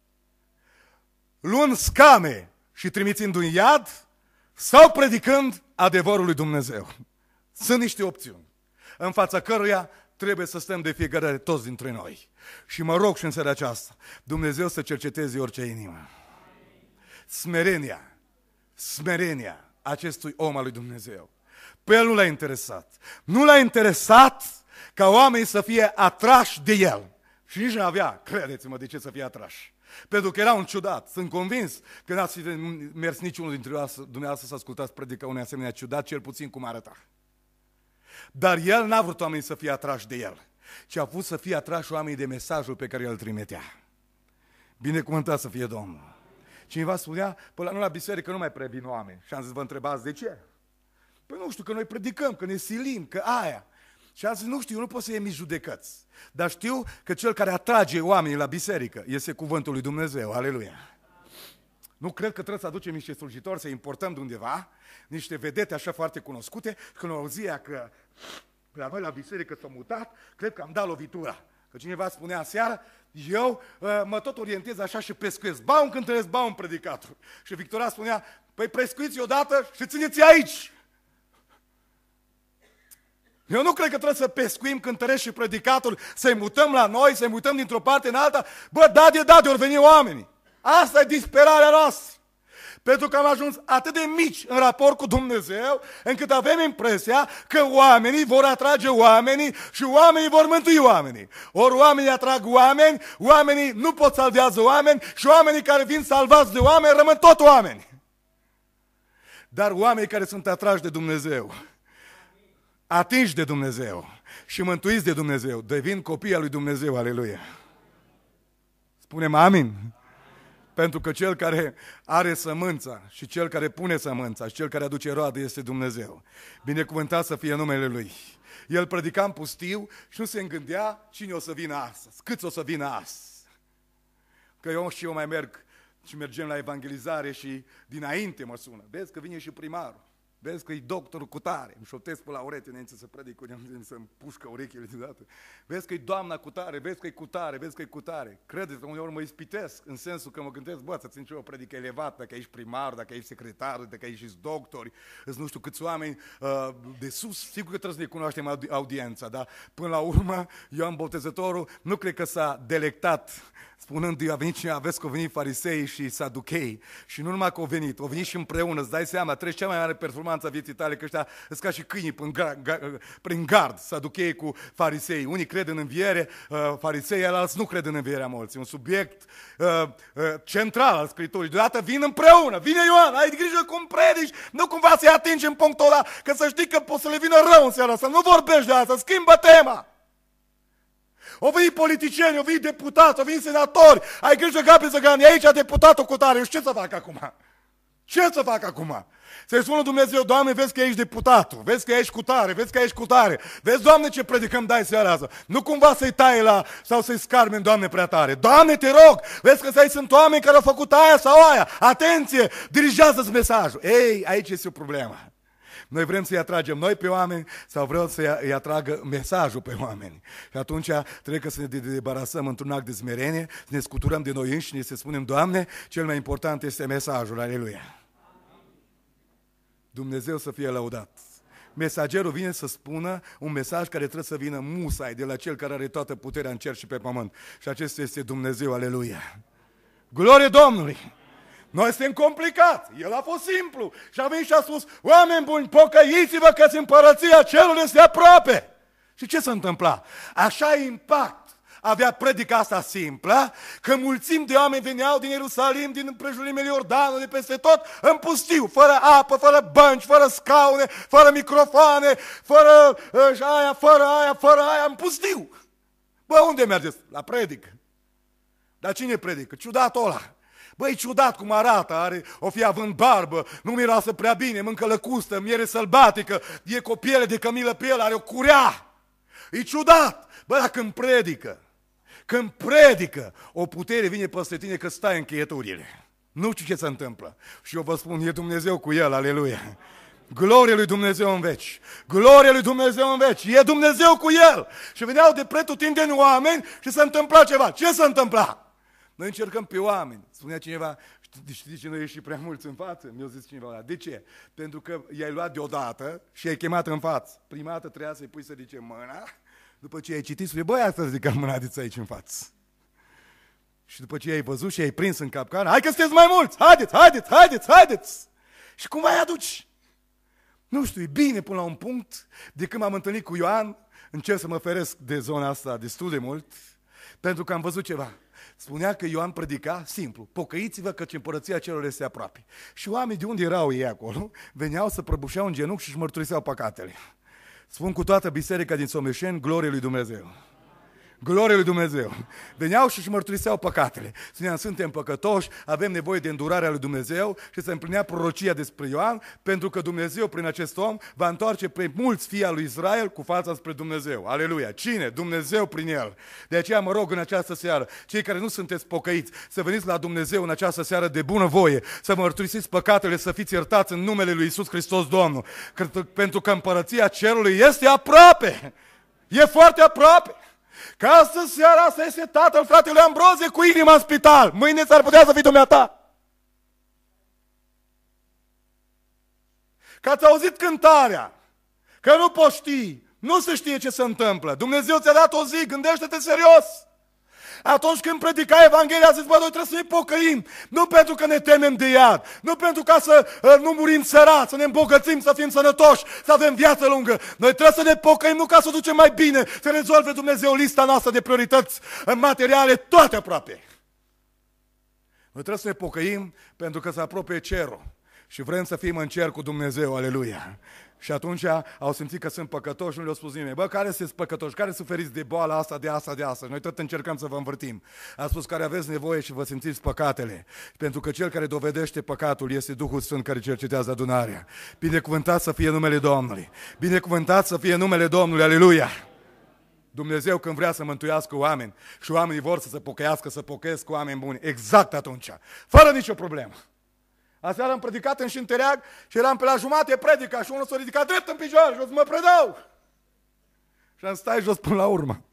Luând scame și trimițând un iad sau predicând adevărul lui Dumnezeu? Sunt niște opțiuni în fața căruia trebuie să stăm de fiecare dată toți dintre noi. Și mă rog și în seara aceasta, Dumnezeu să cerceteze orice inimă. Smerenia, smerenia acestui om al lui Dumnezeu. Pe el nu l-a interesat. Nu l-a interesat ca oamenii să fie atrași de el. Și nici nu avea, credeți-mă, de ce să fie atrași. Pentru că era un ciudat. Sunt convins că n-ați mers niciunul dintre dumneavoastră să ascultați predica unui asemenea ciudat, cel puțin cum arăta. Dar el n-a vrut oamenii să fie atrași de el, ci a vrut să fie atrași oamenii de mesajul pe care el îl trimitea. Binecuvântat să fie Domnul. Cineva spunea, păi la noi la biserică nu mai prea vin oameni. Și am zis, vă întrebați de ce? Păi nu știu, că noi predicăm, că ne silim, că aia. Și am zis, nu știu, eu nu pot să emi judecăți. Dar știu că cel care atrage oamenii la biserică este cuvântul lui Dumnezeu. Aleluia. Nu cred că trebuie să aducem niște slujitori, să importăm de undeva, niște vedete așa foarte cunoscute, când auzia că la noi la biserică s-a mutat, cred că am dat lovitura. Că cineva spunea aseară, eu uh, mă tot orientez așa și pescuiesc. Ba un cântăresc, ba un predicator. Și Victoria spunea, păi prescuiți odată și țineți aici. Eu nu cred că trebuie să pescuim cântărești și predicatori, să-i mutăm la noi, să-i mutăm dintr-o parte în alta. Bă, da de da de ori veni oamenii. Asta e disperarea noastră. Pentru că am ajuns atât de mici în raport cu Dumnezeu, încât avem impresia că oamenii vor atrage oamenii și oamenii vor mântui oamenii. Ori oamenii atrag oameni, oamenii nu pot salvează oameni și oamenii care vin salvați de oameni rămân tot oameni. Dar oamenii care sunt atrași de Dumnezeu, atinși de Dumnezeu și mântuiți de Dumnezeu, devin copii al lui Dumnezeu, aleluia. Spunem amin. Pentru că cel care are sămânța și cel care pune sămânța și cel care aduce roadă este Dumnezeu. Binecuvântat să fie numele Lui. El predica în pustiu și nu se îngândea cine o să vină astăzi, câți o să vină astăzi. Că eu și eu mai merg și mergem la evangelizare și dinainte mă sună. Vezi că vine și primarul. Vezi că e doctorul cu tare, îmi șoptesc pe la ureche înainte să predic, să-mi pușcă urechile deodată. Vezi că e doamna cu tare, vezi că e cu tare, vezi că e cu tare. Credeți că uneori mă ispitesc, în sensul că mă gândesc, bă, să țin și eu o predică elevată, dacă ești primar, dacă ești secretar, dacă ești doctori, îți nu știu câți oameni uh, de sus, sigur că trebuie să ne cunoaștem audi- audiența, dar până la urmă, Ioan Botezătorul nu cred că s-a delectat spunând, a venit cineva, vezi că au venit farisei și saduchei și nu numai că au venit, au venit și împreună, îți dai seama, treci cea mai mare performanță a vieții tale, că ăștia sunt ca și câinii prin gard, prin gard, saduchei cu farisei. Unii cred în înviere, uh, farisei, alții nu cred în învierea morții. Un subiect uh, uh, central al Scripturii. Deodată vin împreună, vine Ioan, ai grijă cum predici, nu cumva să-i atingi în punctul ăla, că să știi că poți să le vină rău în seara asta, nu vorbești de asta, schimbă tema. Au venit politicieni, au venit deputați, au venit senatori, ai grijă, Gabi Zăgan, e aici deputatul cu tare, eu ce să fac acum? Ce să fac acum? Să-i spună Dumnezeu, Doamne, vezi că ești deputatul, vezi că ești cu tare, vezi că ești cu tare, vezi, Doamne, ce predicăm dai seara asta. Nu cumva să-i taie la, sau să-i scarmeni, Doamne, prea tare. Doamne, te rog, vezi că sunt oameni care au făcut aia sau aia. Atenție, dirigează-ți mesajul. Ei, aici este o problemă. Noi vrem să-i atragem noi pe oameni sau vrem să-i atragă mesajul pe oameni. Și atunci trebuie să ne debarasăm într-un act de smerenie, să ne scuturăm de noi înșine, să spunem, Doamne, cel mai important este mesajul. Aleluia! Dumnezeu să fie lăudat. Mesagerul vine să spună un mesaj care trebuie să vină musai de la cel care are toată puterea în cer și pe pământ. Și acesta este Dumnezeu. Aleluia! Glorie Domnului! Noi suntem complicați, el a fost simplu și a venit și a spus, oameni buni, pocăiți-vă că-ți împărăția cerului este aproape. Și ce se întâmpla? Așa impact avea predica asta simplă, că mulțimi de oameni veneau din Ierusalim, din împrejurimile Iordanului, de peste tot, în pustiu, fără apă, fără bănci, fără scaune, fără microfoane, fără uh, aia, fără aia, fără aia, în pustiu. Bă, unde mergeți? La predică. Dar cine predică? Ciudatul ăla. Băi, ciudat cum arată, are, o fi având barbă, nu miroasă prea bine, mâncă lăcustă, miere sălbatică, e cu o piele de cămilă pe el, are o curea. E ciudat. Bă, dar când predică, când predică, o putere vine peste tine că stai în cheieturile. Nu știu ce se întâmplă. Și eu vă spun, e Dumnezeu cu el, aleluia. Glorie lui Dumnezeu în veci. Glorie lui Dumnezeu în veci. E Dumnezeu cu el. Și veneau de pretutindeni oameni și se întâmpla ceva. Ce se întâmpla? Noi încercăm pe oameni. Spunea cineva, știi de ce noi ieși prea mulți în față? Mi-a zis cineva, de ce? Pentru că i-ai luat deodată și i-ai chemat în față. Prima dată trebuia să-i pui să ridice mâna, după ce ai citit, spune, băi, asta ridică mâna de aici în față. Și după ce i-ai văzut și i-ai prins în capcană, hai că sunteți mai mulți, haideți, haideți, haideți, haideți. Și cum îi aduci? Nu știu, e bine până la un punct, de când m-am întâlnit cu Ioan, încerc să mă feresc de zona asta destul de mult, pentru că am văzut ceva. Spunea că Ioan predica simplu, pocăiți-vă căci împărăția celor este aproape. Și oamenii de unde erau ei acolo, veneau să prăbușeau în genunchi și își mărturiseau păcatele. Spun cu toată biserica din Someșeni, glorie lui Dumnezeu. Glorie lui Dumnezeu. Veneau și își mărturiseau păcatele. Spuneam, suntem păcătoși, avem nevoie de îndurarea lui Dumnezeu și se împlinea prorocia despre Ioan, pentru că Dumnezeu prin acest om va întoarce pe mulți fii al lui Israel cu fața spre Dumnezeu. Aleluia! Cine? Dumnezeu prin el. De aceea mă rog în această seară, cei care nu sunteți pocăiți, să veniți la Dumnezeu în această seară de bună voie, să mărturisiți păcatele, să fiți iertați în numele lui Iisus Hristos Domnul. Pentru că împărăția cerului este aproape. E foarte aproape. Că astăzi seara asta este tatăl fratelui Ambrozie cu inima în spital. Mâine s-ar putea să fii dumneata. Că ați auzit cântarea, că nu poți ști, nu se știe ce se întâmplă. Dumnezeu ți-a dat o zi, gândește-te serios. Atunci când predica Evanghelia, zici, bă, noi trebuie să ne pocăim, nu pentru că ne temem de iad, nu pentru ca să uh, nu murim sărați, să ne îmbogățim, să fim sănătoși, să avem viață lungă. Noi trebuie să ne pocăim, nu ca să ducem mai bine, să rezolve Dumnezeu lista noastră de priorități materiale, toate aproape. Noi trebuie să ne pocăim pentru că se apropie cerul. și vrem să fim în cer cu Dumnezeu, aleluia. Și atunci au simțit că sunt păcătoși, nu le-au spus nimeni. Bă, care sunteți păcătoși? Care suferiți de boala asta, de asta, de asta? Noi tot încercăm să vă învârtim. A spus care aveți nevoie și vă simțiți păcatele. Pentru că cel care dovedește păcatul este Duhul Sfânt care cercetează adunarea. Binecuvântat să fie numele Domnului. Binecuvântat să fie numele Domnului, aleluia. Dumnezeu când vrea să mântuiască oameni și oamenii vor să se pocăiască, să pocăiesc cu oameni buni, exact atunci, fără nicio problemă. Aseară am predicat în Șintereag și eram pe la jumate predica și unul s-a ridicat drept în picioare și a zis, mă predau! Și am stai jos până la urmă.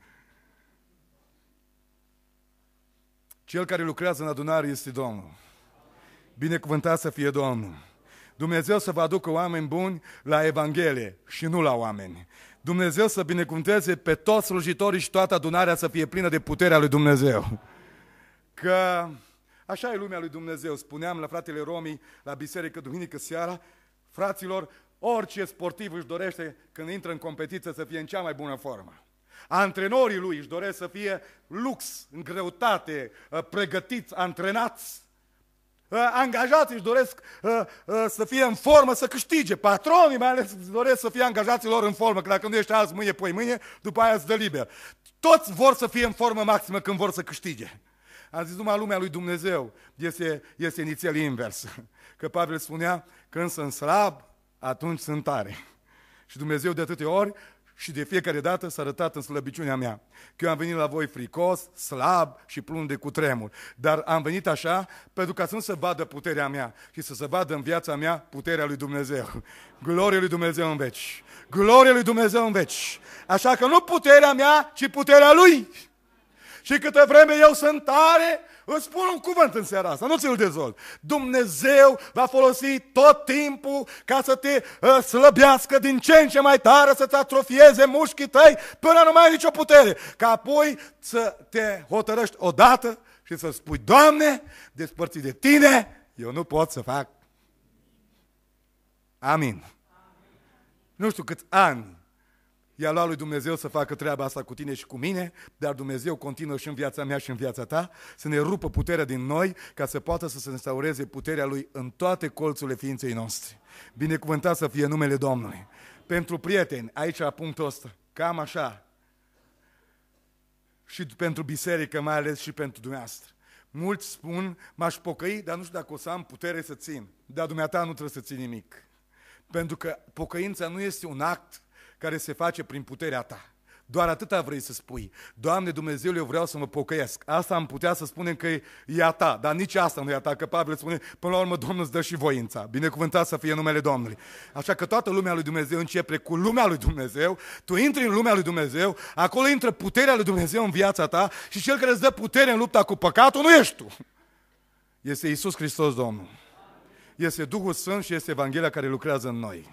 Cel care lucrează în adunare este Domnul. Binecuvântat să fie Domnul. Dumnezeu să vă aducă oameni buni la Evanghelie și nu la oameni. Dumnezeu să binecuvânteze pe toți slujitorii și toată adunarea să fie plină de puterea lui Dumnezeu. Că așa e lumea lui Dumnezeu. Spuneam la fratele Romi, la biserică, duminică seara, fraților, orice sportiv își dorește când intră în competiție să fie în cea mai bună formă. Antrenorii lui își doresc să fie lux, în greutate, pregătiți, antrenați. Angajații își doresc să fie în formă, să câștige. Patronii mai ales își doresc să fie angajații lor în formă, că dacă nu ești azi, mâine, poi mâine, după aia îți dă liber. Toți vor să fie în formă maximă când vor să câștige. Am zis, numai lumea lui Dumnezeu este, este inițial invers. Că Pavel spunea, când sunt slab, atunci sunt tare. Și Dumnezeu de atâtea ori și de fiecare dată s-a arătat în slăbiciunea mea. Că eu am venit la voi fricos, slab și plin de cutremur. Dar am venit așa pentru ca să nu se vadă puterea mea și să se vadă în viața mea puterea lui Dumnezeu. Glorie lui Dumnezeu în veci. Glorie lui Dumnezeu în veci. Așa că nu puterea mea, ci puterea lui. Și câte vreme eu sunt tare, îți spun un cuvânt în seara asta, nu ți-l dezvolt. Dumnezeu va folosi tot timpul ca să te uh, slăbească din ce în ce mai tare, să-ți atrofieze mușchii tăi până nu mai ai nicio putere. Ca apoi să te hotărăști odată și să spui, Doamne, despărțit de Tine, eu nu pot să fac. Amin. Amin. Nu știu câți ani i-a luat lui Dumnezeu să facă treaba asta cu tine și cu mine, dar Dumnezeu continuă și în viața mea și în viața ta, să ne rupă puterea din noi, ca să poată să se instaureze puterea Lui în toate colțurile ființei noastre. Binecuvântat să fie numele Domnului. Pentru prieteni, aici la punctul ăsta, cam așa, și pentru biserică mai ales și pentru dumneavoastră. Mulți spun, m-aș pocăi, dar nu știu dacă o să am putere să țin. Dar dumneata nu trebuie să ții nimic. Pentru că pocăința nu este un act care se face prin puterea ta. Doar atâta vrei să spui. Doamne Dumnezeule, eu vreau să mă pocăiesc. Asta am putea să spunem că e a ta, dar nici asta nu e a ta, că Pavel spune, până la urmă Domnul îți dă și voința. Binecuvântat să fie numele Domnului. Așa că toată lumea lui Dumnezeu începe cu lumea lui Dumnezeu, tu intri în lumea lui Dumnezeu, acolo intră puterea lui Dumnezeu în viața ta și cel care îți dă putere în lupta cu păcatul nu ești tu. Este Iisus Hristos Domnul. Este Duhul Sfânt și este Evanghelia care lucrează în noi.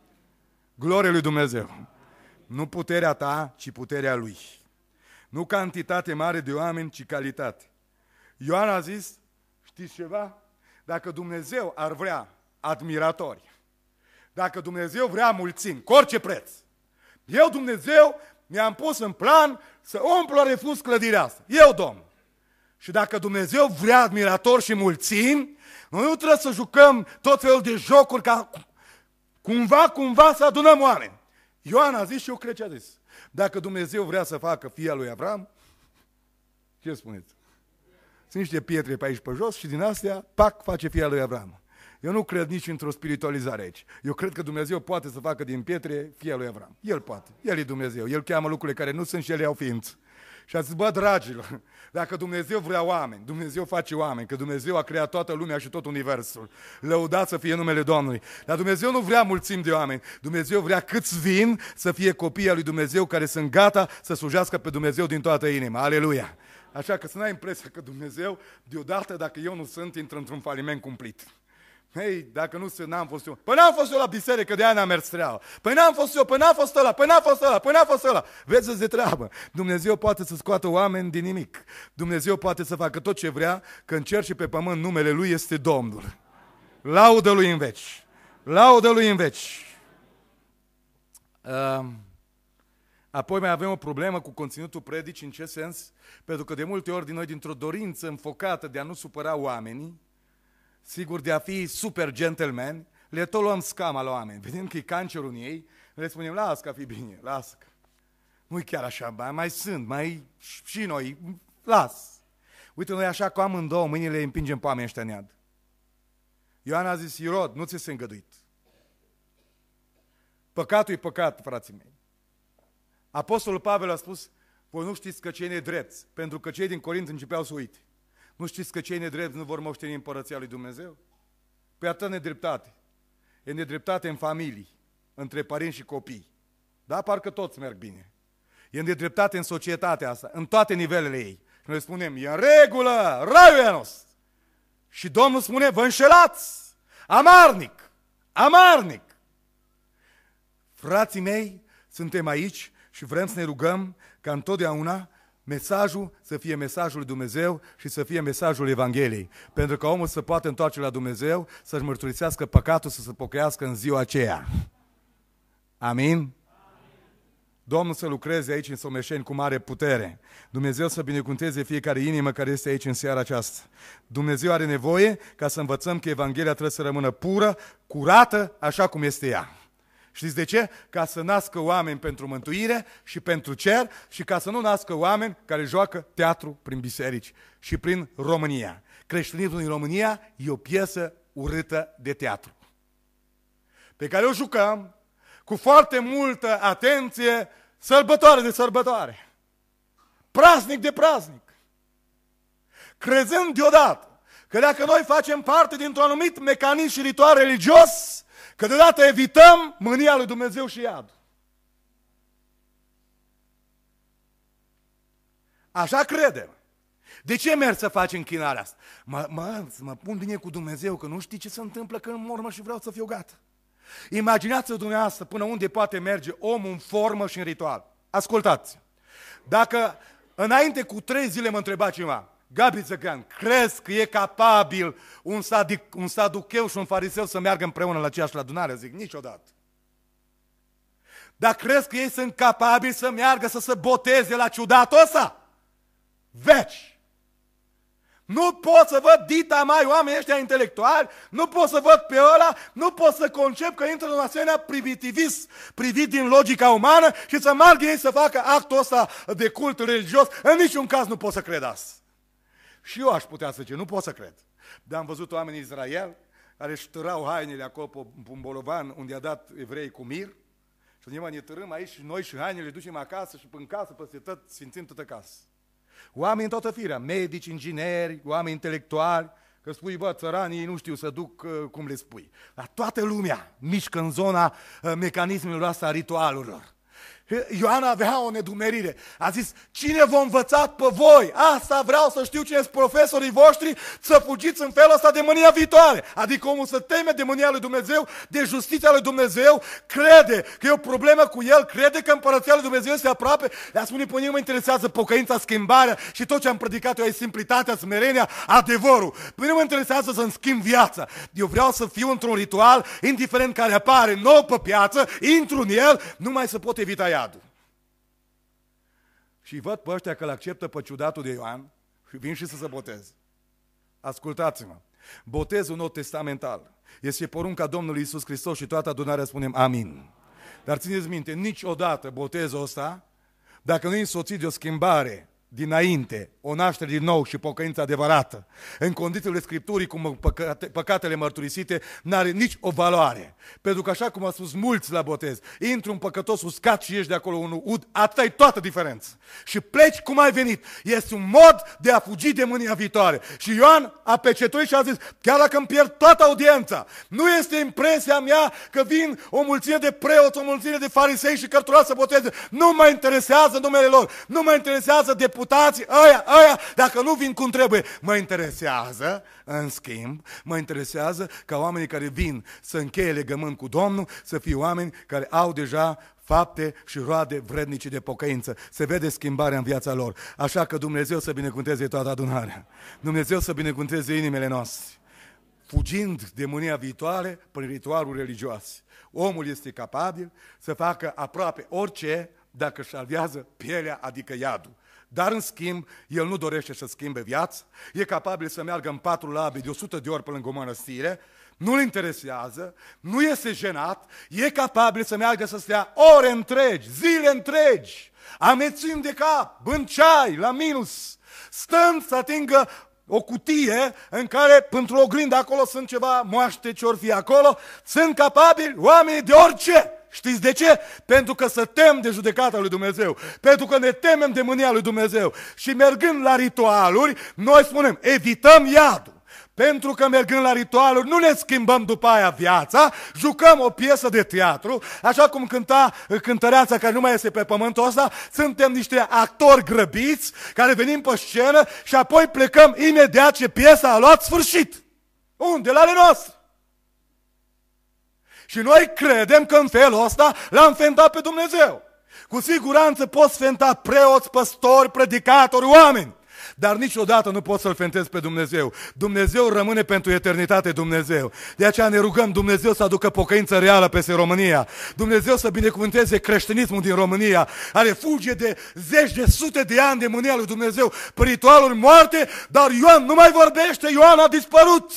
Glorie lui Dumnezeu. Nu puterea ta, ci puterea Lui. Nu cantitate mare de oameni, ci calitate. Ioan a zis, știți ceva? Dacă Dumnezeu ar vrea admiratori, dacă Dumnezeu vrea mulțimi, cu orice preț, eu, Dumnezeu, mi-am pus în plan să umplu refuz clădirea asta. Eu, Domn. Și dacă Dumnezeu vrea admiratori și mulțimi, noi nu trebuie să jucăm tot felul de jocuri ca cumva, cumva să adunăm oameni. Ioan a zis și eu cred ce a zis. Dacă Dumnezeu vrea să facă fia lui Avram, ce spuneți? Sunt niște pietre pe aici pe jos și din astea, pac, face fia lui Avram. Eu nu cred nici într-o spiritualizare aici. Eu cred că Dumnezeu poate să facă din pietre fia lui Avram. El poate. El e Dumnezeu. El cheamă lucrurile care nu sunt și ele au ființă. Și a zis, bă, dragilor, dacă Dumnezeu vrea oameni, Dumnezeu face oameni, că Dumnezeu a creat toată lumea și tot universul. Lăudați să fie numele Domnului. Dar Dumnezeu nu vrea mulțimi de oameni. Dumnezeu vrea câți vin să fie copiii lui Dumnezeu care sunt gata să slujească pe Dumnezeu din toată inima. Aleluia! Așa că să n-ai impresia că Dumnezeu, deodată, dacă eu nu sunt, intră într-un faliment cumplit. Hei, dacă nu sunt, n-am fost eu. Păi n-am fost eu la biserică, de aia n-am mers treaba. Păi n-am fost eu, păi n-am fost ăla, păi n-am fost ăla, păi n-am fost ăla. Vezi de treabă. Dumnezeu poate să scoată oameni din nimic. Dumnezeu poate să facă tot ce vrea, că în cer și pe pământ numele Lui este Domnul. Laudă Lui în veci. Laudă Lui în veci. Uh, apoi mai avem o problemă cu conținutul predicii, în ce sens? Pentru că de multe ori din noi, dintr-o dorință înfocată de a nu supăra oamenii, sigur de a fi super gentleman, le tot luăm scama la oameni. Vedem că e cancerul în ei, le spunem, lasă că fi bine, lasă că. Nu-i chiar așa, mai, mai sunt, mai și noi, las. Uite, noi așa cu amândouă mâinile îi împingem pe oamenii ăștia în iad. Ioan a zis, Irod, nu ți se îngăduit. Păcatul e păcat, frații mei. Apostolul Pavel a spus, voi nu știți că cei nedrepți, pentru că cei din Corint începeau să uite. Nu știți că cei nedrepți nu vor moșteni împărăția lui Dumnezeu? Păi atât nedreptate. E nedreptate în familii, între părinți și copii. Da? Parcă toți merg bine. E nedreptate în societatea asta, în toate nivelele ei. Și noi spunem, e în regulă, raiul e nostru. Și Domnul spune, vă înșelați, amarnic, amarnic. Frații mei, suntem aici și vrem să ne rugăm ca întotdeauna mesajul să fie mesajul lui Dumnezeu și să fie mesajul Evangheliei. Pentru că omul să poată întoarce la Dumnezeu, să-și mărturisească păcatul, să se pocăiască în ziua aceea. Amin? Domnul să lucreze aici în Someșeni cu mare putere. Dumnezeu să binecuvânteze fiecare inimă care este aici în seara aceasta. Dumnezeu are nevoie ca să învățăm că Evanghelia trebuie să rămână pură, curată, așa cum este ea. Știți de ce? Ca să nască oameni pentru mântuire și pentru cer și ca să nu nască oameni care joacă teatru prin biserici și prin România. Creștinismul în România e o piesă urâtă de teatru, pe care o jucăm cu foarte multă atenție, sărbătoare de sărbătoare, praznic de praznic, crezând deodată că dacă noi facem parte dintr-un anumit mecanism și ritual religios, că deodată evităm mânia lui Dumnezeu și iadul. Așa credem. De ce merg să faci închinarea asta? Mă, mă, să mă pun bine cu Dumnezeu, că nu știi ce se întâmplă când mor, mă, și vreau să fiu gata. Imaginați-vă dumneavoastră până unde poate merge omul în formă și în ritual. Ascultați. Dacă înainte cu trei zile mă întreba cineva, Gabi Zăgan, crezi că e capabil un, sadic, un saducheu și un fariseu să meargă împreună la aceeași adunare? Zic, niciodată. Dar crezi că ei sunt capabili să meargă să se boteze la ciudatul ăsta? Veci! Nu pot să văd dita mai oamenii ăștia intelectuali, nu pot să văd pe ăla, nu pot să concep că intră în un asemenea primitivism privit din logica umană și să meargă ei să facă actul ăsta de cult religios. În niciun caz nu pot să cred asta. Și eu aș putea să zice, nu pot să cred. Dar am văzut oameni în Israel care își târau hainele acolo pe un bolovan unde a dat evrei cu mir și ne ne târâm aici și noi și hainele le ducem acasă și în casă peste tot, sfințim toată casă. Oameni în toată firea, medici, ingineri, oameni intelectuali, că spui, bă, țăranii nu știu să duc uh, cum le spui. Dar toată lumea mișcă în zona uh, mecanismelor astea, ritualurilor. Ioan avea o nedumerire. A zis, cine v-a învățat pe voi? Asta vreau să știu cine sunt profesorii voștri, să fugiți în felul ăsta de mânia viitoare. Adică omul să teme de mânia lui Dumnezeu, de justiția lui Dumnezeu, crede că e o problemă cu el, crede că împărăția lui Dumnezeu este aproape. Le-a spune, pe mine mă interesează pocăința, schimbarea și tot ce am predicat eu e simplitatea, smerenia, adevărul. Pe mine mă interesează să-mi schimb viața. Eu vreau să fiu într-un ritual, indiferent care apare nou pe piață, intru în el, nu mai se pot evita iadul. Și văd pe ăștia că îl acceptă pe ciudatul de Ioan și vin și să se boteze. Ascultați-mă, botezul nou testamental este porunca Domnului Iisus Hristos și toată adunarea spunem amin. Dar țineți minte, niciodată botezul ăsta, dacă nu e însoțit de o schimbare dinainte, o naștere din nou și pocăință adevărată, în condițiile Scripturii, cum păcate, păcatele mărturisite, n-are nici o valoare. Pentru că așa cum au spus mulți la botez, intri un păcătos uscat și ieși de acolo un ud, atâta e toată diferența. Și pleci cum ai venit. Este un mod de a fugi de mânia viitoare. Și Ioan a pecetuit și a zis, chiar dacă îmi pierd toată audiența, nu este impresia mea că vin o mulțime de preoți, o mulțime de farisei și cărturari să boteze. Nu mă interesează numele lor, nu mă interesează deputații, ăia, ăia, dacă nu vin cum trebuie. Mă interesează, în schimb, mă interesează ca oamenii care vin să încheie legământ cu Domnul, să fie oameni care au deja fapte și roade vrednice de pocăință. Se vede schimbarea în viața lor. Așa că Dumnezeu să binecuvânteze toată adunarea. Dumnezeu să binecuvânteze inimile noastre. Fugind de mânia viitoare prin ritualuri religioase. Omul este capabil să facă aproape orice dacă își salvează pielea, adică iadul. dar în schimb, el nu dorește să schimbe viața, e capabil să meargă în patru labe de o sută de ori pe lângă o mănăstire, nu-l interesează, nu este jenat, e capabil să meargă să stea ore întregi, zile întregi, amețim de cap, bând ceai, la minus, stând să atingă o cutie în care, pentru oglindă acolo sunt ceva moaște ce-or fi acolo, sunt capabili oamenii de orice. Știți de ce? Pentru că se tem de judecata lui Dumnezeu, pentru că ne temem de mânia lui Dumnezeu. Și mergând la ritualuri, noi spunem, evităm iadul. Pentru că mergând la ritualuri nu ne schimbăm după aia viața, jucăm o piesă de teatru, așa cum cânta cântăreața care nu mai este pe pământul ăsta, suntem niște actori grăbiți care venim pe scenă și apoi plecăm imediat ce piesa a luat sfârșit. Unde? La ale noastre. Și noi credem că în felul ăsta l-am fentat pe Dumnezeu. Cu siguranță poți fenta preoți, păstori, predicatori, oameni. Dar niciodată nu poți să-L fentezi pe Dumnezeu. Dumnezeu rămâne pentru eternitate Dumnezeu. De aceea ne rugăm Dumnezeu să aducă pocăință reală peste România. Dumnezeu să binecuvânteze creștinismul din România, care fuge de zeci de sute de ani de mânia lui Dumnezeu pe ritualuri moarte, dar Ioan nu mai vorbește, Ioan a dispărut.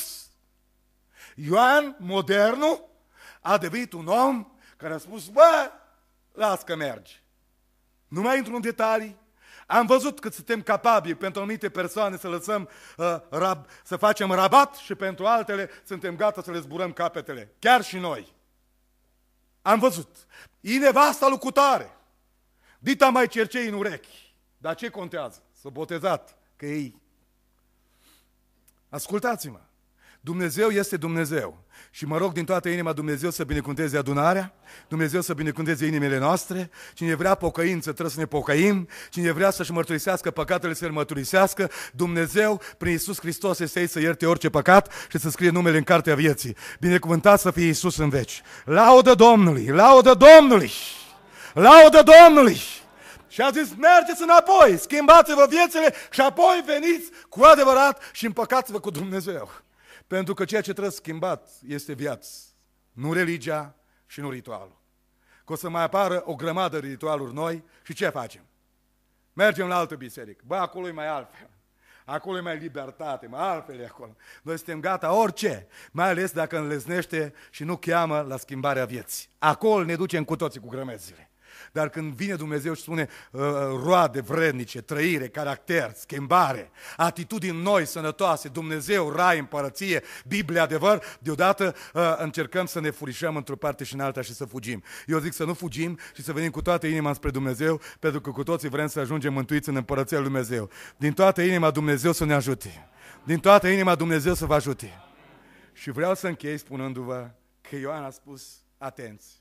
Ioan, modernul, a devenit un om care a spus, bă, las că merge. Nu mai intru în detalii. Am văzut cât suntem capabili pentru anumite persoane să lăsăm, uh, rab, să facem rabat și pentru altele suntem gata să le zburăm capetele. Chiar și noi. Am văzut. E nevasta lui cutare. Dita mai cercei în urechi. Dar ce contează? S-a botezat, că ei. Ascultați-mă. Dumnezeu este Dumnezeu. Și mă rog din toată inima Dumnezeu să binecuvânteze adunarea, Dumnezeu să binecuvânteze inimile noastre. Cine vrea pocăință trebuie să ne pocăim, cine vrea să-și mărturisească păcatele să le mărturisească. Dumnezeu prin Iisus Hristos este aici să ierte orice păcat și să scrie numele în cartea vieții. Binecuvântat să fie Iisus în veci. Laudă Domnului, laudă Domnului, laudă Domnului. Și a zis, mergeți înapoi, schimbați-vă viețile și apoi veniți cu adevărat și împăcați-vă cu Dumnezeu. Pentru că ceea ce trebuie schimbat este viața, nu religia și nu ritualul. Că o să mai apară o grămadă de ritualuri noi și ce facem? Mergem la altă biserică. Bă, acolo e mai altfel. Acolo e mai libertate, mai altfel e acolo. Noi suntem gata orice, mai ales dacă înlesnește și nu cheamă la schimbarea vieții. Acolo ne ducem cu toții cu grămezile. Dar când vine Dumnezeu și spune uh, roade vrednice, trăire, caracter, schimbare, atitudini noi, sănătoase, Dumnezeu, rai, împărăție, Biblie, adevăr, deodată uh, încercăm să ne furișăm într-o parte și în alta și să fugim. Eu zic să nu fugim și să venim cu toată inima spre Dumnezeu, pentru că cu toții vrem să ajungem mântuiți în împărăția lui Dumnezeu. Din toată inima Dumnezeu să ne ajute. Din toată inima Dumnezeu să vă ajute. Și vreau să închei spunându-vă că Ioan a spus, atenți.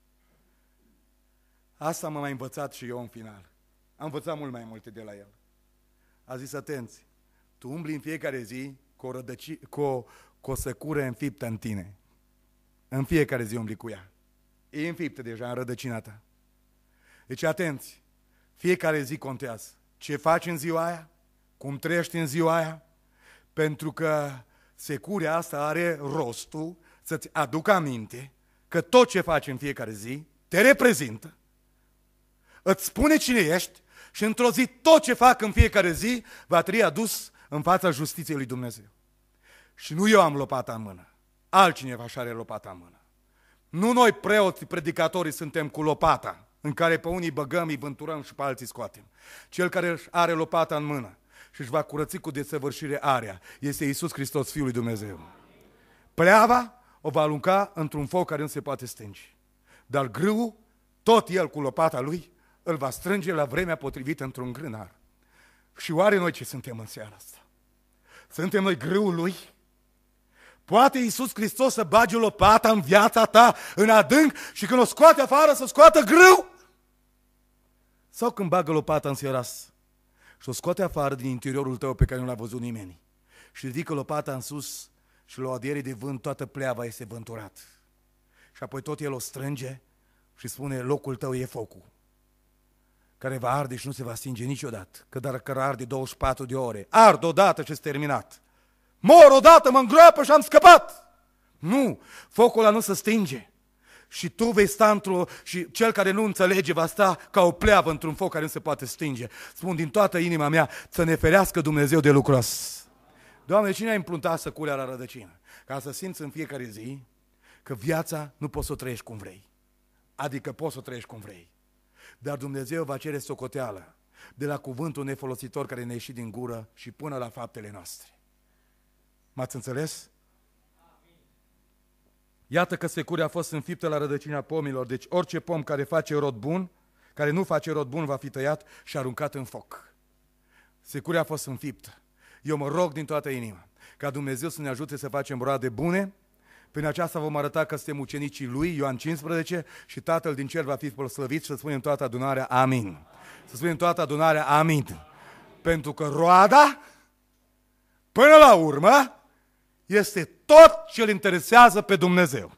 Asta m-a mai învățat și eu în final. Am învățat mult mai multe de la el. A zis, atenți, tu umbli în fiecare zi cu o, rădăci, cu o, cu o săcură înfiptă în tine. În fiecare zi umbli cu ea. E înfiptă deja în rădăcina ta. Deci atenți, fiecare zi contează. Ce faci în ziua aia? Cum trăiești în ziua aia? Pentru că securea asta are rostul să-ți aducă aminte că tot ce faci în fiecare zi te reprezintă, îți spune cine ești și într-o zi tot ce fac în fiecare zi va trebui adus în fața justiției lui Dumnezeu. Și nu eu am lopata în mână, altcineva și are lopata în mână. Nu noi preoții, predicatorii suntem cu lopata în care pe unii băgăm, îi vânturăm și pe alții scoatem. Cel care are lopata în mână și își va curăți cu desăvârșire area este Iisus Hristos, Fiul lui Dumnezeu. Pleava o va arunca într-un foc care nu se poate stinge. Dar grâul, tot el cu lopata lui, îl va strânge la vremea potrivită într-un grânar. Și oare noi ce suntem în seara asta? Suntem noi grâul lui? Poate Iisus Hristos să bage lopata în viața ta, în adânc, și când o scoate afară să scoată grâu? Sau când bagă lopata în seara asta și o scoate afară din interiorul tău pe care nu l-a văzut nimeni și ridică lopata în sus și la o adiere de vânt toată pleava este vânturat. Și apoi tot el o strânge și spune, locul tău e focul, care va arde și nu se va stinge niciodată. Că dacă arde douăzeci și patru de ore, ard odată și-s terminat. Mor odată, mă îngroapă și am scăpat. Nu, focul ăla nu se stinge. și tu vei sta într-o, și cel care nu înțelege va sta ca o pleavă într-un foc care nu se poate stinge. Spun din toată inima mea să ne ferească Dumnezeu de lucrul ăsta. Doamne, cine a împruntat săcurea la rădăcină? Ca să simți în fiecare zi că viața nu poți să o trăiești cum vrei. Adică poți să o trăiești cum vrei. Dar Dumnezeu va cere socoteală de la cuvântul nefolositor care ne-a ieșit din gură și până la faptele noastre. M-ați înțeles? Iată că securea a fost înfiptă la rădăcina pomilor, deci orice pom care face rod bun, care nu face rod bun, va fi tăiat și aruncat în foc. Securea a fost înfiptă. Eu mă rog din toată inima ca Dumnezeu să ne ajute să facem roade bune. Prin aceasta vom arăta că suntem ucenicii Lui, Ioan cincisprezece, și Tatăl din cer va fi slăvit și să spunem toată adunarea amin. Să spunem toată adunarea amin. Pentru că roada, până la urmă, este tot ce îl interesează pe Dumnezeu.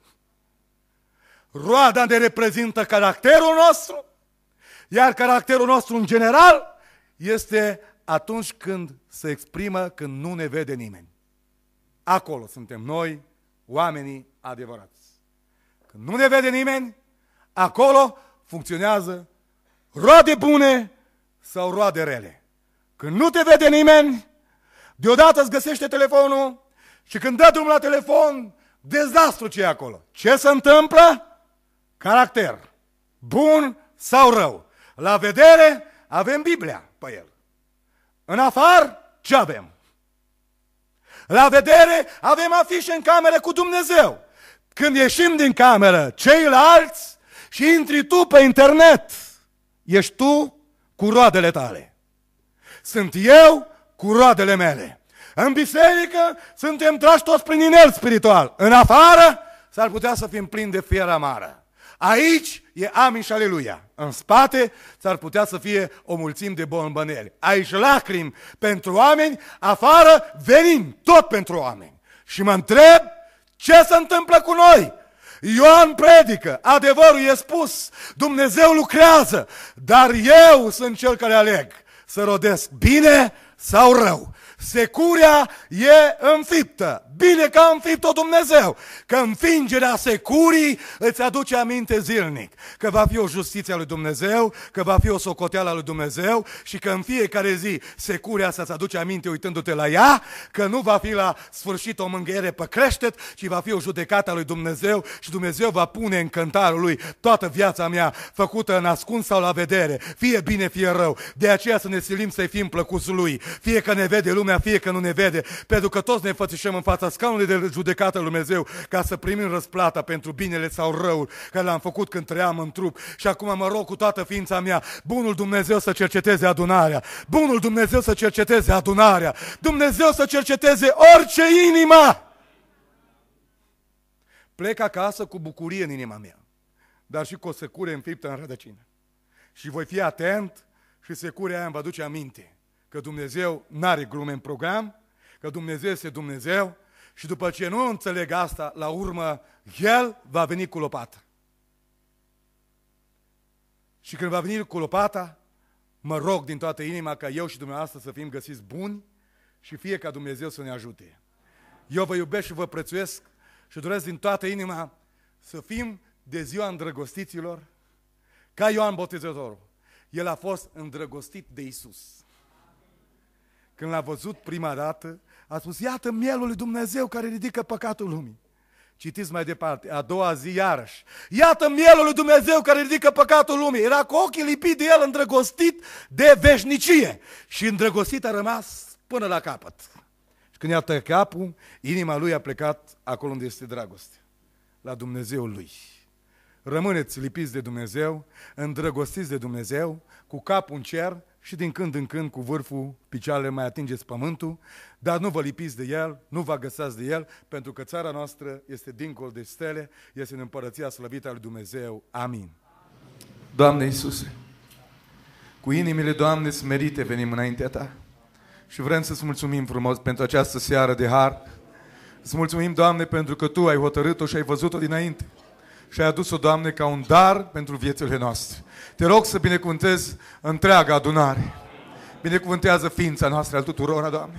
Roada ne reprezintă caracterul nostru, iar caracterul nostru în general este atunci când se exprimă, când nu ne vede nimeni. Acolo suntem noi, oamenii adevărați. Când nu ne vede nimeni, acolo funcționează roade bune sau roade rele. Când nu te vede nimeni, deodată îți găsește telefonul și când dă drumul la telefon, dezastru ce e acolo. Ce se întâmplă? Caracter. Bun sau rău. La vedere avem Biblia pe el. În afară, ce avem? La vedere avem afișe în cameră cu Dumnezeu. Când ieșim din cameră, ceilalți, și intri tu pe internet, ești tu cu roadele tale. Sunt eu cu roadele mele. În biserică suntem trași toți prin inel spiritual. În afară s-ar putea să fim plini de fier amară. Aici e amin și aleluia. În spate s-ar putea să fie o mulțime de bombăneli. Aici lacrimi pentru oameni, afară venim tot pentru oameni. Și mă întreb ce se întâmplă cu noi. Ioan predică, adevărul e spus, Dumnezeu lucrează, dar eu sunt cel care aleg să rodesc bine sau rău. Securea e înfiptă. Bine că a înfipt-o Dumnezeu, că înfingerea securii îți aduce aminte zilnic că va fi o justiție a lui Dumnezeu, că va fi o socoteală a lui Dumnezeu și că în fiecare zi securea să-ți aduce aminte uitându-te la ea, că nu va fi la sfârșit o mângâiere pe creștet, ci va fi o judecată a lui Dumnezeu și Dumnezeu va pune în cântarul lui toată viața mea făcută în ascuns sau la vedere, fie bine, fie rău. De aceea să ne silim să-i fim plăcuți lui, fie că ne vede lumea, fie că nu ne vede, pentru că toți ne înfățișăm în fața scaunului de judecată lui Dumnezeu ca să primim răsplata pentru binele sau răul care l-am făcut când trăiam în trup. Și acum mă rog cu toată ființa mea, bunul Dumnezeu să cerceteze adunarea, bunul Dumnezeu să cerceteze adunarea, Dumnezeu să cerceteze orice inimă. Plec acasă cu bucurie în inima mea, dar și cu o secure înfiptă în rădăcină. Și voi fi atent și securea aia îmi va duce aminte că Dumnezeu n-are glume în program, că Dumnezeu este Dumnezeu și după ce nu înțeleg asta, la urmă, El va veni cu lopata. Și când va veni cu lopata, mă rog din toată inima ca eu și dumneavoastră să fim găsiți buni și fie ca Dumnezeu să ne ajute. Eu vă iubesc și vă prețuiesc și doresc din toată inima să fim de ziua îndrăgostiților ca Ioan Botezătorul. El a fost îndrăgostit de Iisus. Când l-a văzut prima dată, a spus, iată mielul lui Dumnezeu care ridică păcatul lumii. Citiți mai departe, a doua zi iarăși. Iată mielul lui Dumnezeu care ridică păcatul lumii. Era cu ochii lipiți de el, îndrăgostit de veșnicie. Și îndrăgostit a rămas până la capăt. Și când i-a tăiat capul, inima lui a plecat acolo unde este dragoste. La Dumnezeul lui. Rămâneți lipiți de Dumnezeu, îndrăgostiți de Dumnezeu, cu capul în cer și din când în când cu vârful picioarele mai atingeți pământul, dar nu vă lipiți de El, nu vă agăsați de El, pentru că țara noastră este dincolo de stele, este în împărăția slăvită a lui Dumnezeu. Amin. Doamne Iisuse, cu inimile, Doamne, smerite venim înaintea Ta și vrem să-ți mulțumim frumos pentru această seară de har. Îți mulțumim, Doamne, pentru că Tu ai hotărât-o și ai văzut-o dinainte. Și ai adus-o, Doamne, ca un dar pentru viețile noastre. Te rog să binecuvântezi întreaga adunare. Binecuvântează ființa noastră al tuturor, Doamne.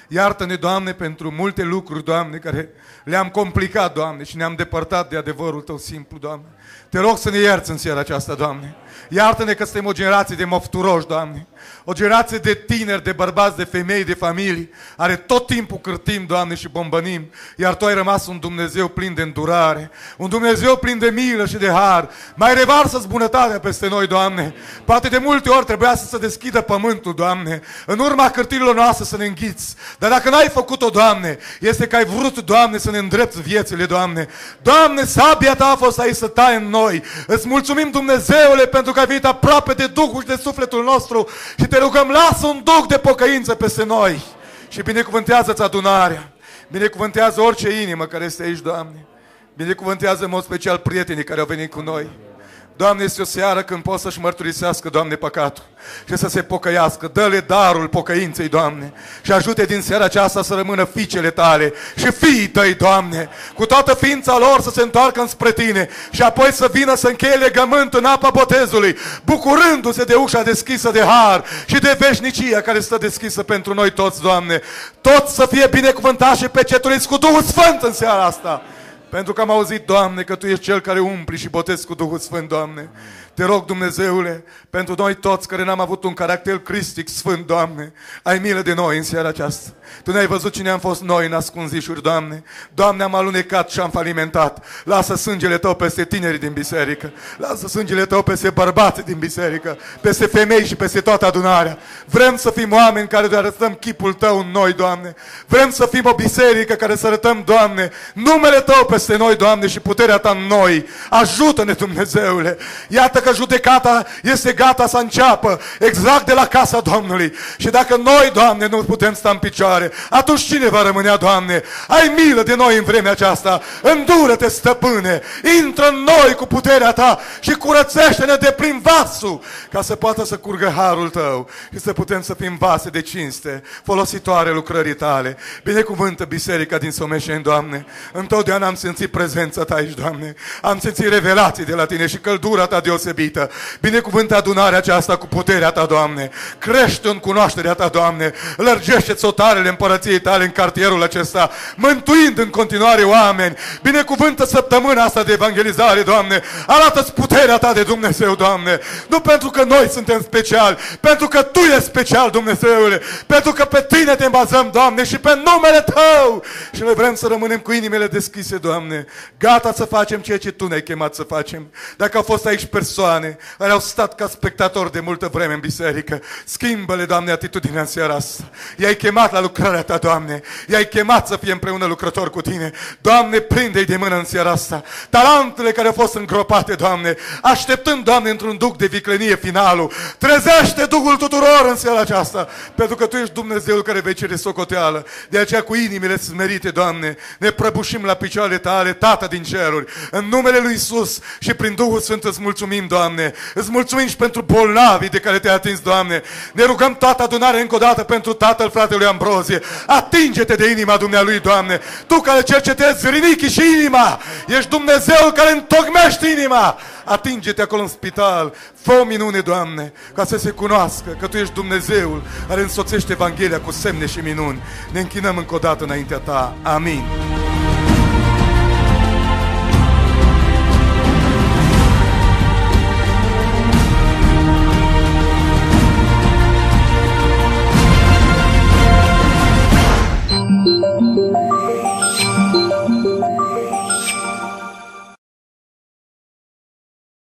Iartă-ne, Doamne, pentru multe lucruri, Doamne, care le-am complicat, Doamne, și ne-am depărtat de adevărul Tău simplu, Doamne. Te rog să ne ierți în seara aceasta, Doamne. Iartă-ne că suntem o generație de mofturoși, Doamne. O generație de tineri, de bărbați, de femei, de familii, are tot timpul cârtim, Doamne, și bombănim. Iar Tu ai rămas un Dumnezeu plin de îndurare, un Dumnezeu plin de milă și de har. Mai revarsă-ți bunătatea peste noi, Doamne. Poate de multe ori trebuia să se deschidă pământul, Doamne, în urma cârtirilor noastre să ne înghiți. Dar dacă n-ai făcut-o, Doamne, este că ai vrut, Doamne, să ne îndrepți viețile, Doamne. Doamne, sabia Ta a fost aici să taie în noi. Îți mulțumim, Dumnezeule, pentru că ai venit aproape de Duhul și de sufletul nostru și Te rugăm, lasă un duc de pocăință peste noi și binecuvântează-ți adunarea. Binecuvântează orice inimă care este aici, Doamne. Binecuvântează în mod special prietenii care au venit cu noi. Doamne, este o seară când pot să-și mărturisească, Doamne, păcatul și să se pocăiască. Dă-le darul pocăinței, Doamne, și ajute din seara aceasta să rămână fiicele Tale și fiii Tăi, Doamne, cu toată ființa lor să se întoarcă înspre Tine și apoi să vină să încheie legământ în apa botezului, bucurându-se de ușa deschisă de har și de veșnicia care stă deschisă pentru noi toți, Doamne. Toți să fie binecuvântați și peceturiți cu Duhul Sfânt în seara asta. Pentru că am auzit, Doamne, că Tu ești Cel care umpli și botezi cu Duhul Sfânt, Doamne. Te rog, Dumnezeule, pentru noi toți care n-am avut un caracter cristic sfânt, Doamne, ai milă de noi în seara aceasta. Tu ne-ai văzut cine am fost noi în ascunzișuri, Doamne. Doamne, am alunecat și am falimentat. Lasă sângele Tău peste tinerii din biserică. Lasă sângele Tău peste bărbații din biserică, peste femei și peste toată adunarea. Vrem să fim oameni care să arătăm chipul Tău în noi, Doamne. Vrem să fim o biserică care să arătăm, Doamne, numele Tău peste noi, Doamne, și puterea Ta în noi. Ajută-ne, Dumnezeule. Iată că judecata este gata să înceapă exact de la casa Domnului. Și dacă noi, Doamne, nu putem sta în picioare, atunci cine va rămânea, Doamne? Ai milă de noi în vremea aceasta. Îndură-te, Stăpâne, intră în noi cu puterea Ta și curățește-ne de plin vasul, ca să poată să curgă harul Tău și să putem să fim vase de cinste, folositoare lucrării Tale. Binecuvântă biserica din Someșeni, Doamne. Întotdeauna am simțit prezența Ta aici, Doamne. Am simțit revelații de la Tine și căldura Ta deosebită. Binecuvântă adunarea aceasta cu puterea Ta, Doamne. Crește în cunoașterea Ta, Doamne. Lărgește-ți otarele împărăției Tale în cartierul acesta, mântuind în continuare oameni. Binecuvântă săptămâna asta de evangelizare, Doamne. Arată-ți puterea Ta de Dumnezeu, Doamne. Nu pentru că noi suntem speciali, pentru că Tu ești special, Dumnezeule. Pentru că pe Tine te bazăm, Doamne, și pe numele Tău. Și noi vrem să rămânem cu inimile deschise, Doamne. Gata să facem ceea ce Tu ne-ai chemat să facem. Dacă au fost aici persoane care au stat ca spectatori de multă vreme în biserică, schimbă-le, Doamne, atitudinea în seara asta. I-ai chemat la lucrarea Ta, Doamne. I-ai chemat să fie împreună lucrători cu Tine. Doamne, prinde-i de mână în seara asta. Talentele care au fost îngropate, Doamne, așteptând, Doamne, într-un duc de viclenie finalul. Trezește Duhul tuturor în seara aceasta, pentru că Tu ești Dumnezeul care vei cere socoteală. De aceea, cu inimile smerite, Doamne, ne prăbușim la picioarele Tale, Tată din ceruri, în numele Lui Iisus și prin Duhul Sfânt îți mulțumim, Doamne. Îți mulțumim și pentru bolnavii de care Te-ai atins, Doamne. Ne rugăm toată adunarea încă o dată pentru tatăl fratelui Ambrozie. Atinge-te de inima Dumnealui, Doamne. Tu care cercetezi rinichii și inima, ești Dumnezeul care întocmește inima. Atinge-te acolo în spital. Fă o minune, Doamne, ca să se cunoască că Tu ești Dumnezeul care însoțește Evanghelia cu semne și minuni. Ne închinăm încă o dată înaintea Ta. Amin.